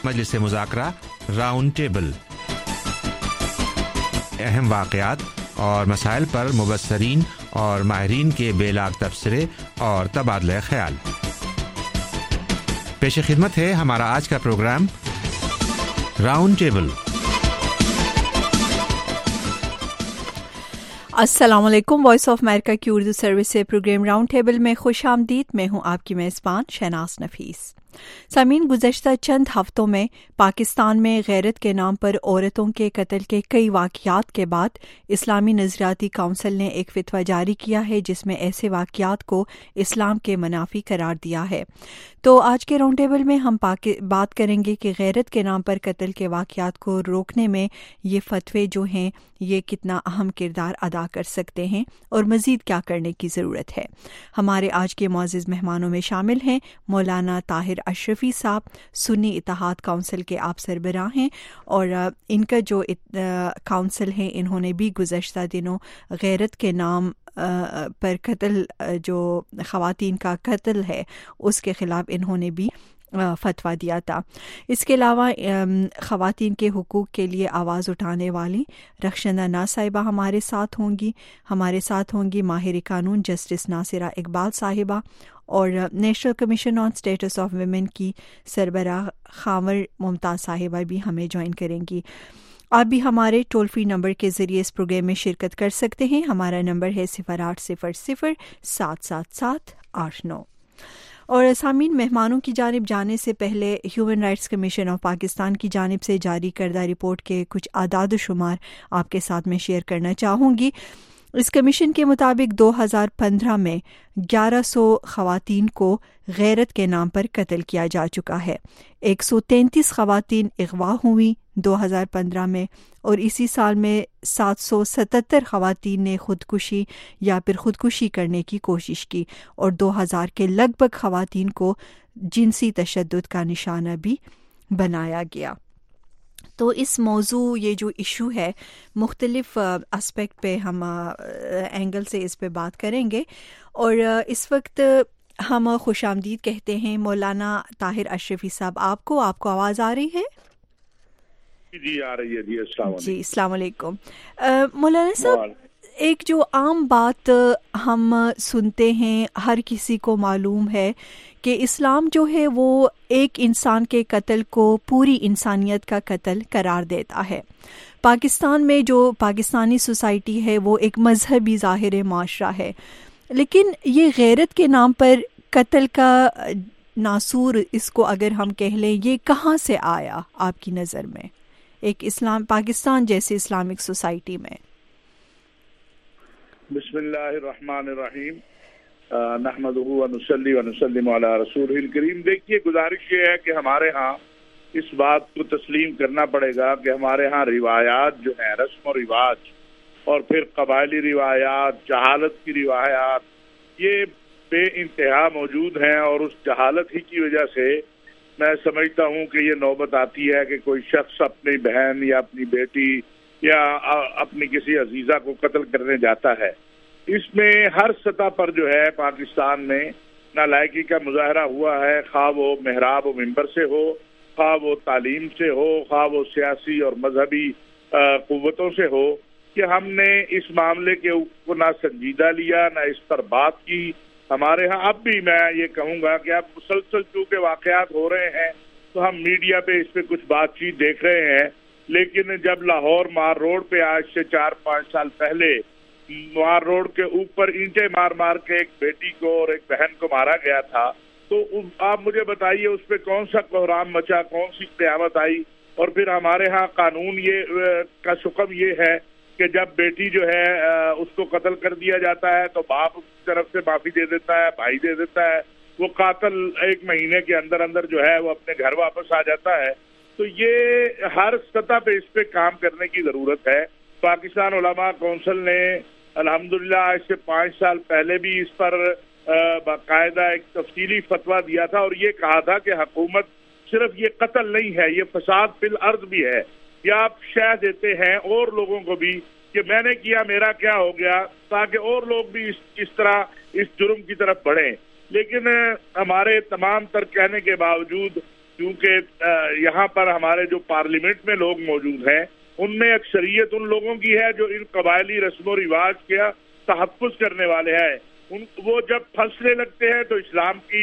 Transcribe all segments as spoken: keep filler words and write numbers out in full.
مجلس مذاکرہ round table, اہم واقعات اور مسائل پر مبصرین اور ماہرین کے بے لاگ تبصرے اور تبادلہ خیال۔ پیش خدمت ہے ہمارا آج کا پروگرام راؤنڈ ٹیبل۔ السلام علیکم، وائس آف امریکہ کی اردو سروس سے پروگرام راؤنڈ ٹیبل میں خوش آمدید۔ میں ہوں آپ کی میزبان شہناز نفیس۔ سامعین، گزشتہ چند ہفتوں میں پاکستان میں غیرت کے نام پر عورتوں کے قتل کے کئی واقعات کے بعد اسلامی نظریاتی کونسل نے ایک فتویٰ جاری کیا ہے جس میں ایسے واقعات کو اسلام کے منافی قرار دیا ہے۔ تو آج کے راؤنڈ ٹیبل میں ہم بات کریں گے کہ غیرت کے نام پر قتل کے واقعات کو روکنے میں یہ فتوے جو ہیں یہ کتنا اہم کردار ادا کر سکتے ہیں اور مزید کیا کرنے کی ضرورت ہے۔ ہمارے آج کے معزز مہمانوں میں شامل ہیں مولانا طاہر اشرفی صاحب، سنی اتحاد کونسل کے آپ سربراہ ہیں، اور ان کا جو کونسل ہے انہوں نے بھی گزشتہ دنوں غیرت کے نام پر قتل، جو خواتین کا قتل ہے اس کے خلاف انہوں نے بھی فتویٰ دیا تھا۔ اس کے علاوہ خواتین کے حقوق کے لیے آواز اٹھانے والی رخشندہ ناز صاحبہ ہمارے ساتھ ہوں گی ہمارے ساتھ ہوں گی ماہر قانون جسٹس ناصرہ اقبال صاحبہ، اور national commission on status of women کی سربراہ خاور ممتاز صاحبہ بھی ہمیں جوائن کریں گی۔ آپ بھی ہمارے ٹول فری نمبر کے ذریعے اس پروگرام میں شرکت کر سکتے ہیں۔ ہمارا نمبر ہے صفر آٹھ صفر صفر سات سات سات آٹھ نو۔ اور سامعین، مہمانوں کی جانب جانے سے پہلے human rights commission of Pakistan کی جانب سے جاری کردہ رپورٹ کے کچھ اعداد و شمار آپ کے ساتھ میں شیئر کرنا چاہوں گی۔ اس کمیشن کے مطابق دو ہزار پندرہ میں گیارہ سو خواتین کو غیرت کے نام پر قتل کیا جا چکا ہے۔ ایک سو تینتیس خواتین اغوا ہوئیں دو ہزار پندرہ میں، اور اسی سال میں سات سو ستتر خواتین نے خودکشی یا پھر خودکشی کرنے کی کوشش کی، اور دو ہزار کے لگ بھگ خواتین کو جنسی تشدد کا نشانہ بھی بنایا گیا۔ تو اس موضوع، یہ جو ایشو ہے، مختلف اسپیکٹ پہ ہم اینگل سے اس پہ بات کریں گے، اور اس وقت ہم خوش آمدید کہتے ہیں مولانا طاہر اشرفی صاحب آپ کو۔ آپ کو آواز آ رہی ہے؟ جی آ رہی ہے۔ جی السلام علیکم۔ جی السلام علیکم۔ مولانا صاحب، ایک جو عام بات ہم سنتے ہیں، ہر کسی کو معلوم ہے کہ اسلام جو ہے وہ ایک انسان کے قتل کو پوری انسانیت کا قتل قرار دیتا ہے۔ پاکستان میں جو پاکستانی سوسائٹی ہے وہ ایک مذہبی ظاہر معاشرہ ہے، لیکن یہ غیرت کے نام پر قتل کا ناسور، اس کو اگر ہم کہہ لیں، یہ کہاں سے آیا آپ کی نظر میں ایک اسلام پاکستان جیسی اسلامک سوسائٹی میں؟ بسم اللہ الرحمن الرحیم، نحمدہ ونصلی ونسلم علی رسولہ الکریم۔ دیکھیے، گزارش یہ ہے کہ ہمارے ہاں اس بات کو تسلیم کرنا پڑے گا کہ ہمارے ہاں روایات جو ہیں، رسم و رواج، اور پھر قبائلی روایات، جہالت کی روایات، یہ بے انتہا موجود ہیں، اور اس جہالت ہی کی وجہ سے میں سمجھتا ہوں کہ یہ نوبت آتی ہے کہ کوئی شخص اپنی بہن یا اپنی بیٹی یا اپنی کسی عزیزہ کو قتل کرنے جاتا ہے۔ اس میں ہر سطح پر جو ہے پاکستان میں نالائقی کا مظاہرہ ہوا ہے، خواہ وہ محراب و ممبر سے ہو، خواہ وہ تعلیم سے ہو، خواہ وہ سیاسی اور مذہبی قوتوں سے ہو، کہ ہم نے اس معاملے کے کو نہ سنجیدہ لیا، نہ اس پر بات کی۔ ہمارے ہاں اب بھی میں یہ کہوں گا کہ اب مسلسل چونکہ واقعات ہو رہے ہیں تو ہم میڈیا پہ اس پہ کچھ بات چیت دیکھ رہے ہیں، لیکن جب لاہور مار روڈ پہ آج سے چار پانچ سال پہلے مار روڈ کے اوپر اینٹیں مار مار کے ایک بیٹی کو اور ایک بہن کو مارا گیا تھا، تو آپ مجھے بتائیے اس پہ کون سا کوہرام مچا، کون سی قیامت آئی؟ اور پھر ہمارے ہاں قانون یہ کا حکم یہ ہے کہ جب بیٹی جو ہے اس کو قتل کر دیا جاتا ہے تو باپ اس کی طرف سے معافی دے دیتا ہے، بھائی دے دیتا ہے، وہ قاتل ایک مہینے کے اندر اندر جو ہے وہ اپنے گھر واپس آ جاتا ہے۔ تو یہ ہر سطح پہ اس پہ کام کرنے کی ضرورت ہے۔ پاکستان علماء کونسل نے الحمدللہ آج سے پانچ سال پہلے بھی اس پر باقاعدہ ایک تفصیلی فتویٰ دیا تھا، اور یہ کہا تھا کہ حکومت صرف یہ قتل نہیں ہے، یہ فساد فی الارض بھی ہے۔ یہ آپ شہ دیتے ہیں اور لوگوں کو بھی کہ میں نے کیا میرا کیا ہو گیا، تاکہ اور لوگ بھی اس اس طرح اس جرم کی طرف بڑھیں۔ لیکن ہمارے تمام تر کہنے کے باوجود کیونکہ یہاں پر ہمارے جو پارلیمنٹ میں لوگ موجود ہیں ان میں اکثریت ان لوگوں کی ہے جو ان قبائلی رسم و رواج کا تحفظ کرنے والے ہیں. ان وہ جب پھنسنے لگتے ہیں تو اسلام کی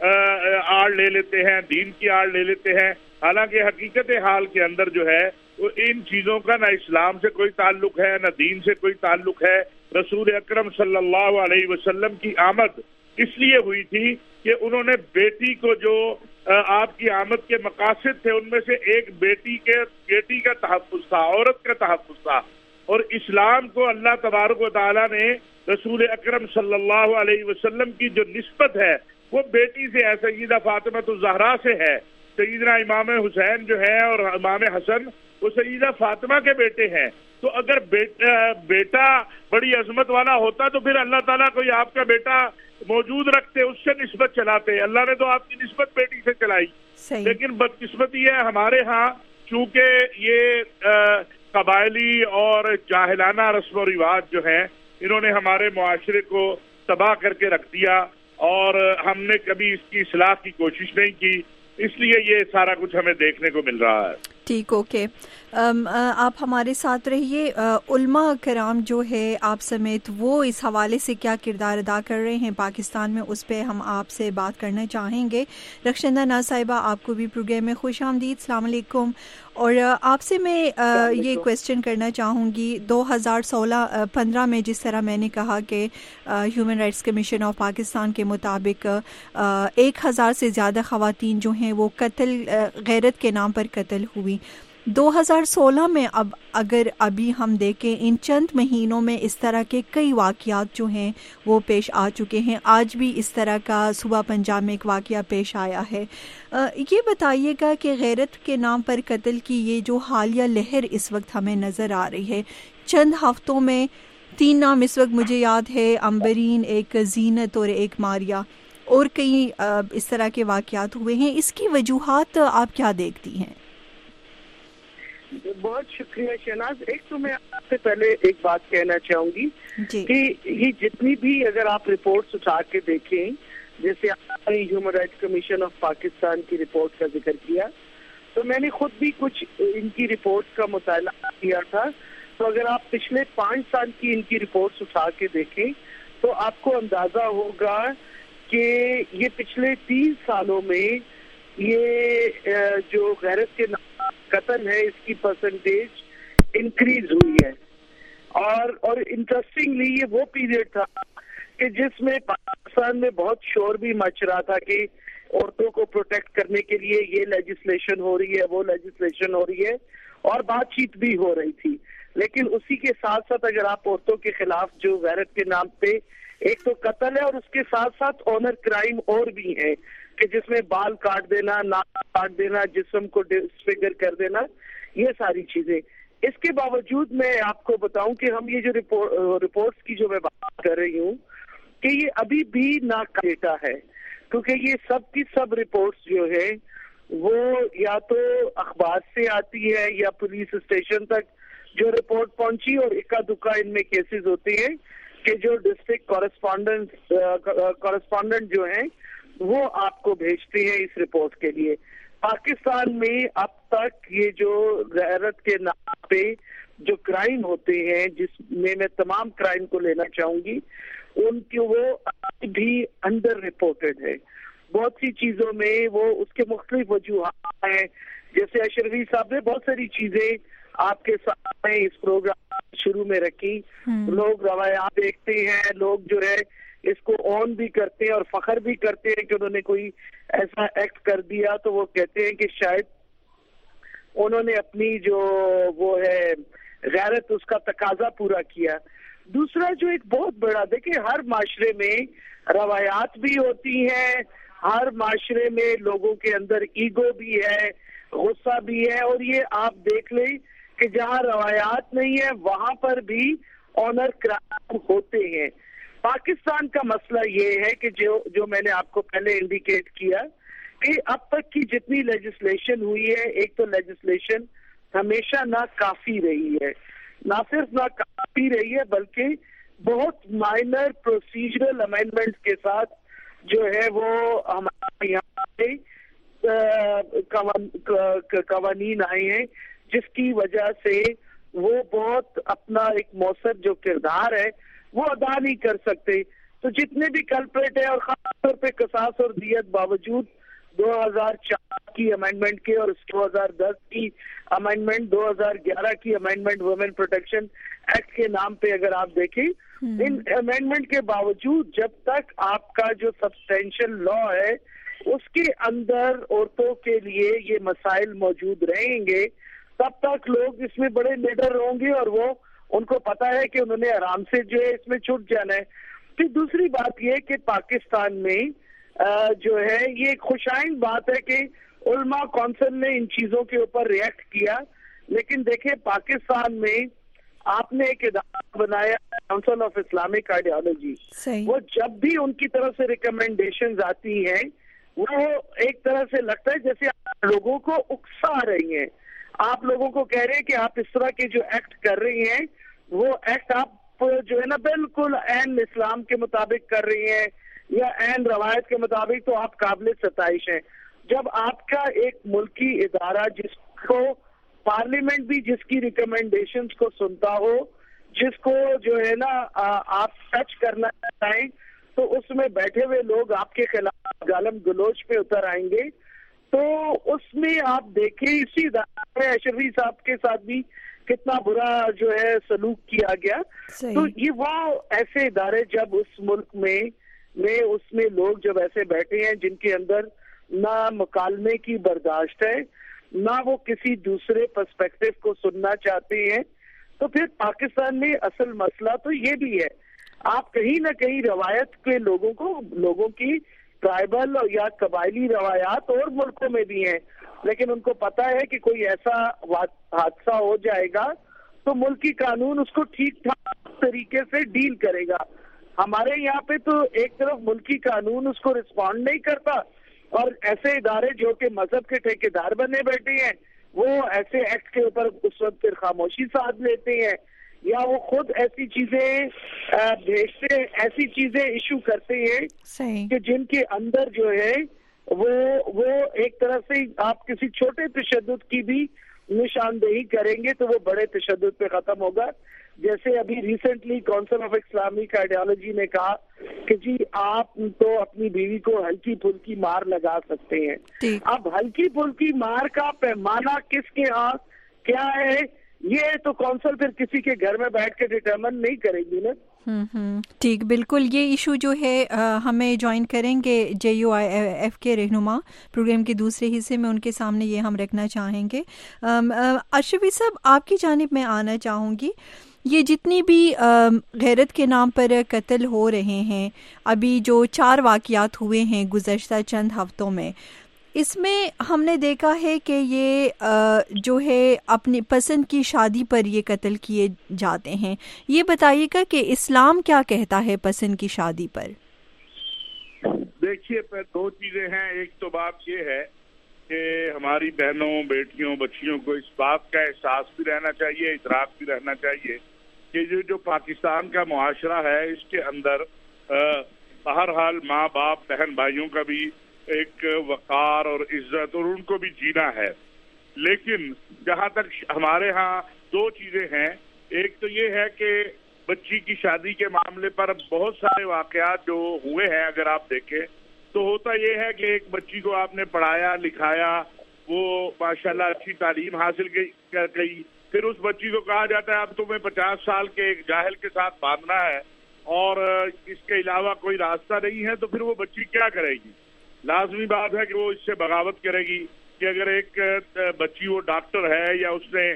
آڑ لے لیتے ہیں, دین کی آڑ لے لیتے ہیں, حالانکہ حقیقت حال کے اندر جو ہے وہ ان چیزوں کا نہ اسلام سے کوئی تعلق ہے نہ دین سے کوئی تعلق ہے. رسول اکرم صلی اللہ علیہ وسلم کی آمد اس لیے ہوئی تھی کہ انہوں نے بیٹی کو جو آپ کی آمد کے مقاصد تھے ان میں سے ایک بیٹی کے بیٹی کا تحفظ تھا, عورت کا تحفظ تھا. اور اسلام کو اللہ تبارک و تعالیٰ نے رسول اکرم صلی اللہ علیہ وسلم کی جو نسبت ہے وہ بیٹی سے ہے, سیدہ فاطمہ الزہرا سے ہے. سیدنا امام حسین جو ہے اور امام حسن وہ سیدہ فاطمہ کے بیٹے ہیں. تو اگر بیٹا بڑی عظمت والا ہوتا تو پھر اللہ تعالیٰ کوئی آپ کا بیٹا موجود رکھتے, اس سے نسبت چلاتے. اللہ نے تو آپ کی نسبت بیٹی سے چلائی. لیکن بدقسمتی ہے ہمارے ہاں, چونکہ یہ قبائلی اور جاہلانہ رسم و رواج جو ہیں انہوں نے ہمارے معاشرے کو تباہ کر کے رکھ دیا اور ہم نے کبھی اس کی اصلاح کی کوشش نہیں کی, اس لیے یہ سارا کچھ ہمیں دیکھنے کو مل رہا ہے. ٹھیک, اوکے. آپ ہمارے ساتھ رہیے. علماء کرام جو ہے آپ سمیت وہ اس حوالے سے کیا کردار ادا کر رہے ہیں پاکستان میں, اس پہ ہم آپ سے بات کرنا چاہیں گے. رخشندہ ناز صاحبہ آپ کو بھی پروگرام میں خوش آمدید. السلام علیکم. اور آپ سے میں یہ کویسچن کرنا چاہوں گی, دو ہزار سولہ پندرہ میں جس طرح میں نے کہا کہ human rights commission of Pakistan کے مطابق ایک ہزار سے زیادہ خواتین جو ہیں وہ قتل غیرت کے نام پر قتل ہوئی. دو ہزار سولہ میں اب اگر ابھی ہم دیکھیں ان چند مہینوں میں اس طرح کے کئی واقعات جو ہیں وہ پیش آ چکے ہیں. آج بھی اس طرح کا صوبہ پنجاب میں ایک واقعہ پیش آیا ہے. یہ بتائیے گا کہ غیرت کے نام پر قتل کی یہ جو حالیہ لہر اس وقت ہمیں نظر آ رہی ہے, چند ہفتوں میں تین نام اس وقت مجھے یاد ہے, امبرین, ایک زینت اور ایک ماریا, اور کئی اس طرح کے واقعات ہوئے ہیں. اس کی وجوہات آپ کیا دیکھتی ہیں؟ بہت شکریہ شہناز. ایک تو میں آپ سے پہلے ایک بات کہنا چاہوں گی جی. کہ یہ جتنی بھی اگر آپ رپورٹس اٹھا کے دیکھیں, جیسے آپ نے human rights commission of Pakistan کی رپورٹ کا ذکر کیا, تو میں نے خود بھی کچھ ان کی رپورٹس کا مطالعہ کیا تھا. تو اگر آپ پچھلے پانچ سال کی ان کی رپورٹس اٹھا کے دیکھیں تو آپ کو اندازہ ہوگا کہ یہ پچھلے تین سالوں میں یہ جو غیرت کے قتل ہے اس کی پرسنٹیج انکریز ہوئی ہے. اور اور انٹرسٹنگلی یہ وہ پیریڈ تھا کہ جس میں پاکستان میں بہت شور بھی مچ رہا تھا کہ عورتوں کو پروٹیکٹ کرنے کے لیے یہ لیجسلیشن ہو رہی ہے, وہ لیجسلیشن ہو رہی ہے, اور بات چیت بھی ہو رہی تھی. لیکن اسی کے ساتھ ساتھ اگر آپ عورتوں کے خلاف جو غیرت کے نام پہ ایک تو قتل ہے اور اس کے ساتھ ساتھ آنر کرائم اور بھی ہے کہ جس میں بال کاٹ دینا, ناک کاٹ دینا, جسم کو ڈسفگر کر دینا, یہ ساری چیزیں. اس کے باوجود میں آپ کو بتاؤں کہ ہم یہ جو رپورٹس کی جو میں بات کر رہی ہوں کہ یہ ابھی بھی ناکافی ہے, کیونکہ یہ سب کی سب رپورٹس جو ہے وہ یا تو اخبار سے آتی ہے یا پولیس اسٹیشن تک جو رپورٹ پہنچی, اور اکا دکا ان میں کیسز ہوتے ہیں کہ جو ڈسٹرکٹ کورسپونڈنٹ کورسپونڈنٹ جو ہیں وہ آپ کو بھیجتے ہیں اس رپورٹ کے لیے. پاکستان میں اب تک یہ جو غیرت کے نام پہ جو کرائم ہوتے ہیں, جس میں میں تمام کرائم کو لینا چاہوں گی, ان کی وہ بھی انڈر رپورٹڈ ہے. بہت سی چیزوں میں وہ اس کے مختلف وجوہات ہیں. جیسے اشرفی صاحب نے بہت ساری چیزیں آپ کے سامنے اس پروگرام شروع میں رکھی. لوگ روایات دیکھتے ہیں, لوگ جو ہے اس کو آن بھی کرتے ہیں اور فخر بھی کرتے ہیں کہ انہوں نے کوئی ایسا ایکٹ کر دیا, تو وہ کہتے ہیں کہ شاید انہوں نے اپنی جو وہ ہے غیرت اس کا تقاضا پورا کیا. دوسرا جو ایک بہت بڑا, دیکھیں ہر معاشرے میں روایات بھی ہوتی ہیں, ہر معاشرے میں لوگوں کے اندر ایگو بھی ہے, غصہ بھی ہے, اور یہ آپ دیکھ لیں کہ جہاں روایات نہیں ہے وہاں پر بھی آنر کرائم ہوتے ہیں. پاکستان کا مسئلہ یہ ہے کہ جو جو میں نے آپ کو پہلے انڈیکیٹ کیا کہ اب تک کی جتنی لیجسلیشن ہوئی ہے, ایک تو لیجسلیشن ہمیشہ ناکافی رہی ہے, نہ صرف ناکافی رہی ہے بلکہ بہت مائنر پروسیجرل امینڈمنٹس کے ساتھ جو ہے وہ ہمارے یہاں پہ قوانین آئے ہیں جس کی وجہ سے وہ بہت اپنا ایک مؤثر جو کردار ہے وہ ادا نہیں کر سکتے. تو جتنے بھی کلپریٹ ہیں اور خاص طور پہ قصاص اور دیت باوجود دو ہزار چار کی امینڈمنٹ کے اور دو ہزار دس کی امینڈمنٹ، دو ہزار گیارہ کی امینڈمنٹ وومن پروٹیکشن ایکٹ کے نام پہ اگر آپ دیکھیں، ان امینڈمنٹ کے باوجود جب تک آپ کا جو سبسٹینشل لا ہے اس کے اندر عورتوں کے لیے یہ مسائل موجود رہیں گے، تب تک لوگ اس میں بڑے لیڈر ہوں گے اور وہ ان کو پتا ہے کہ انہوں نے آرام سے جو ہے اس میں چھٹ جانا ہے. پھر دوسری بات یہ کہ پاکستان میں جو ہے یہ ایک خوشائند بات ہے کہ علماء کونسل نے ان چیزوں کے اوپر ریئیکٹ کیا، لیکن دیکھیں پاکستان میں آپ نے ایک ادارہ بنایا کونسل آف اسلامک آئیڈیالوجی، وہ جب بھی ان کی طرف سے ریکمینڈیشنز آتی ہیں وہ ایک طرح سے لگتا ہے جیسے آپ لوگوں کو اکسا رہی ہیں، آپ لوگوں کو کہہ رہے ہیں کہ آپ اس طرح کے جو ایکٹ کر رہی ہیں وہ ایکٹ آپ جو ہے نا بالکل عین اسلام کے مطابق کر رہی ہیں یا عین روایت کے مطابق، تو آپ قابل ستائش ہیں. جب آپ کا ایک ملکی ادارہ جس کو پارلیمنٹ بھی جس کی ریکمینڈیشنز کو سنتا ہو، جس کو جو ہے نا آپ ٹچ کرنا چاہیں تو اس میں بیٹھے ہوئے لوگ آپ کے خلاف گالم گلوچ پہ اتر آئیں گے، تو اس میں آپ دیکھیں اسی ادارے میں اشرفی صاحب کے ساتھ بھی کتنا برا جو ہے سلوک کیا گیا. تو یہ وہ ایسے ادارے جب اس ملک میں میں اس میں لوگ جب ایسے بیٹھے ہیں جن کے اندر نہ مکالمے کی برداشت ہے، نہ وہ کسی دوسرے پرسپیکٹو کو سننا چاہتے ہیں، تو پھر پاکستان میں اصل مسئلہ تو یہ بھی ہے. آپ کہیں نہ کہیں روایت کے لوگوں کو لوگوں کی ٹرائبل یا قبائلی روایات اور ملکوں میں بھی ہیں، لیکن ان کو پتا ہے کہ کوئی ایسا حادثہ ہو جائے گا تو ملکی قانون اس کو ٹھیک ٹھاک طریقے سے ڈیل کرے گا. ہمارے یہاں پہ تو ایک طرف ملکی قانون اس کو رسپونڈ نہیں کرتا اور ایسے ادارے جو کہ مذہب کے ٹھیکیدار بنے بیٹھے ہیں وہ ایسے ایکٹ کے اوپر اس وقت پھر خاموشی ساتھ لیتے ہیں یا وہ خود ایسی چیزیں بھیجتے ایسی چیزیں ایشو کرتے ہیں کہ جن کے اندر جو ہے وہ وہ ایک طرح سے آپ کسی چھوٹے تشدد کی بھی نشاندہی کریں گے تو وہ بڑے تشدد پہ ختم ہوگا. جیسے ابھی recently council of Islamic ideology نے کہا کہ جی آپ تو اپنی بیوی کو ہلکی پھلکی مار لگا سکتے ہیں. اب ہلکی پھلکی مار کا پیمانہ کس کے ہاں کیا ہے یہ تو کونسل پھر کسی کے گھر میں بیٹھ کے ڈٹرمن نہیں کرے گی نا. ہوں ٹھیک بالکل. یہ ایشو جو ہے ہمیں جوائن کریں گے جے یو آئی ایف کے رہنما پروگرام کے دوسرے حصے میں، ان کے سامنے یہ ہم رکھنا چاہیں گے. اشرفی صاحب آپ کی جانب میں آنا چاہوں گی، یہ جتنی بھی غیرت کے نام پر قتل ہو رہے ہیں، ابھی جو چار واقعات ہوئے ہیں گزشتہ چند ہفتوں میں، اس میں ہم نے دیکھا ہے کہ یہ جو ہے اپنی پسند کی شادی پر یہ قتل کیے جاتے ہیں. یہ بتائیے گا کہ اسلام کیا کہتا ہے پسند کی شادی پر؟ دیکھیے دو چیزیں ہیں. ایک تو بات یہ ہے کہ ہماری بہنوں بیٹیوں بچیوں کو اس بات کا احساس بھی رہنا چاہیے، ادراک بھی رہنا چاہیے کہ جو جو پاکستان کا معاشرہ ہے اس کے اندر بہرحال ماں باپ بہن بھائیوں کا بھی ایک وقار اور عزت اور ان کو بھی جینا ہے. لیکن جہاں تک ہمارے ہاں دو چیزیں ہیں. ایک تو یہ ہے کہ بچی کی شادی کے معاملے پر بہت سارے واقعات جو ہوئے ہیں اگر آپ دیکھیں تو ہوتا یہ ہے کہ ایک بچی کو آپ نے پڑھایا لکھایا، وہ ماشاءاللہ اچھی تعلیم حاصل کر گئی، پھر اس بچی کو کہا جاتا ہے اب تمہیں پچاس سال کے ایک جاہل کے ساتھ باندھنا ہے اور اس کے علاوہ کوئی راستہ نہیں ہے، تو پھر وہ بچی کیا کرے گی؟ لازمی بات ہے کہ وہ اس سے بغاوت کرے گی. کہ اگر ایک بچی وہ ڈاکٹر ہے یا اس نے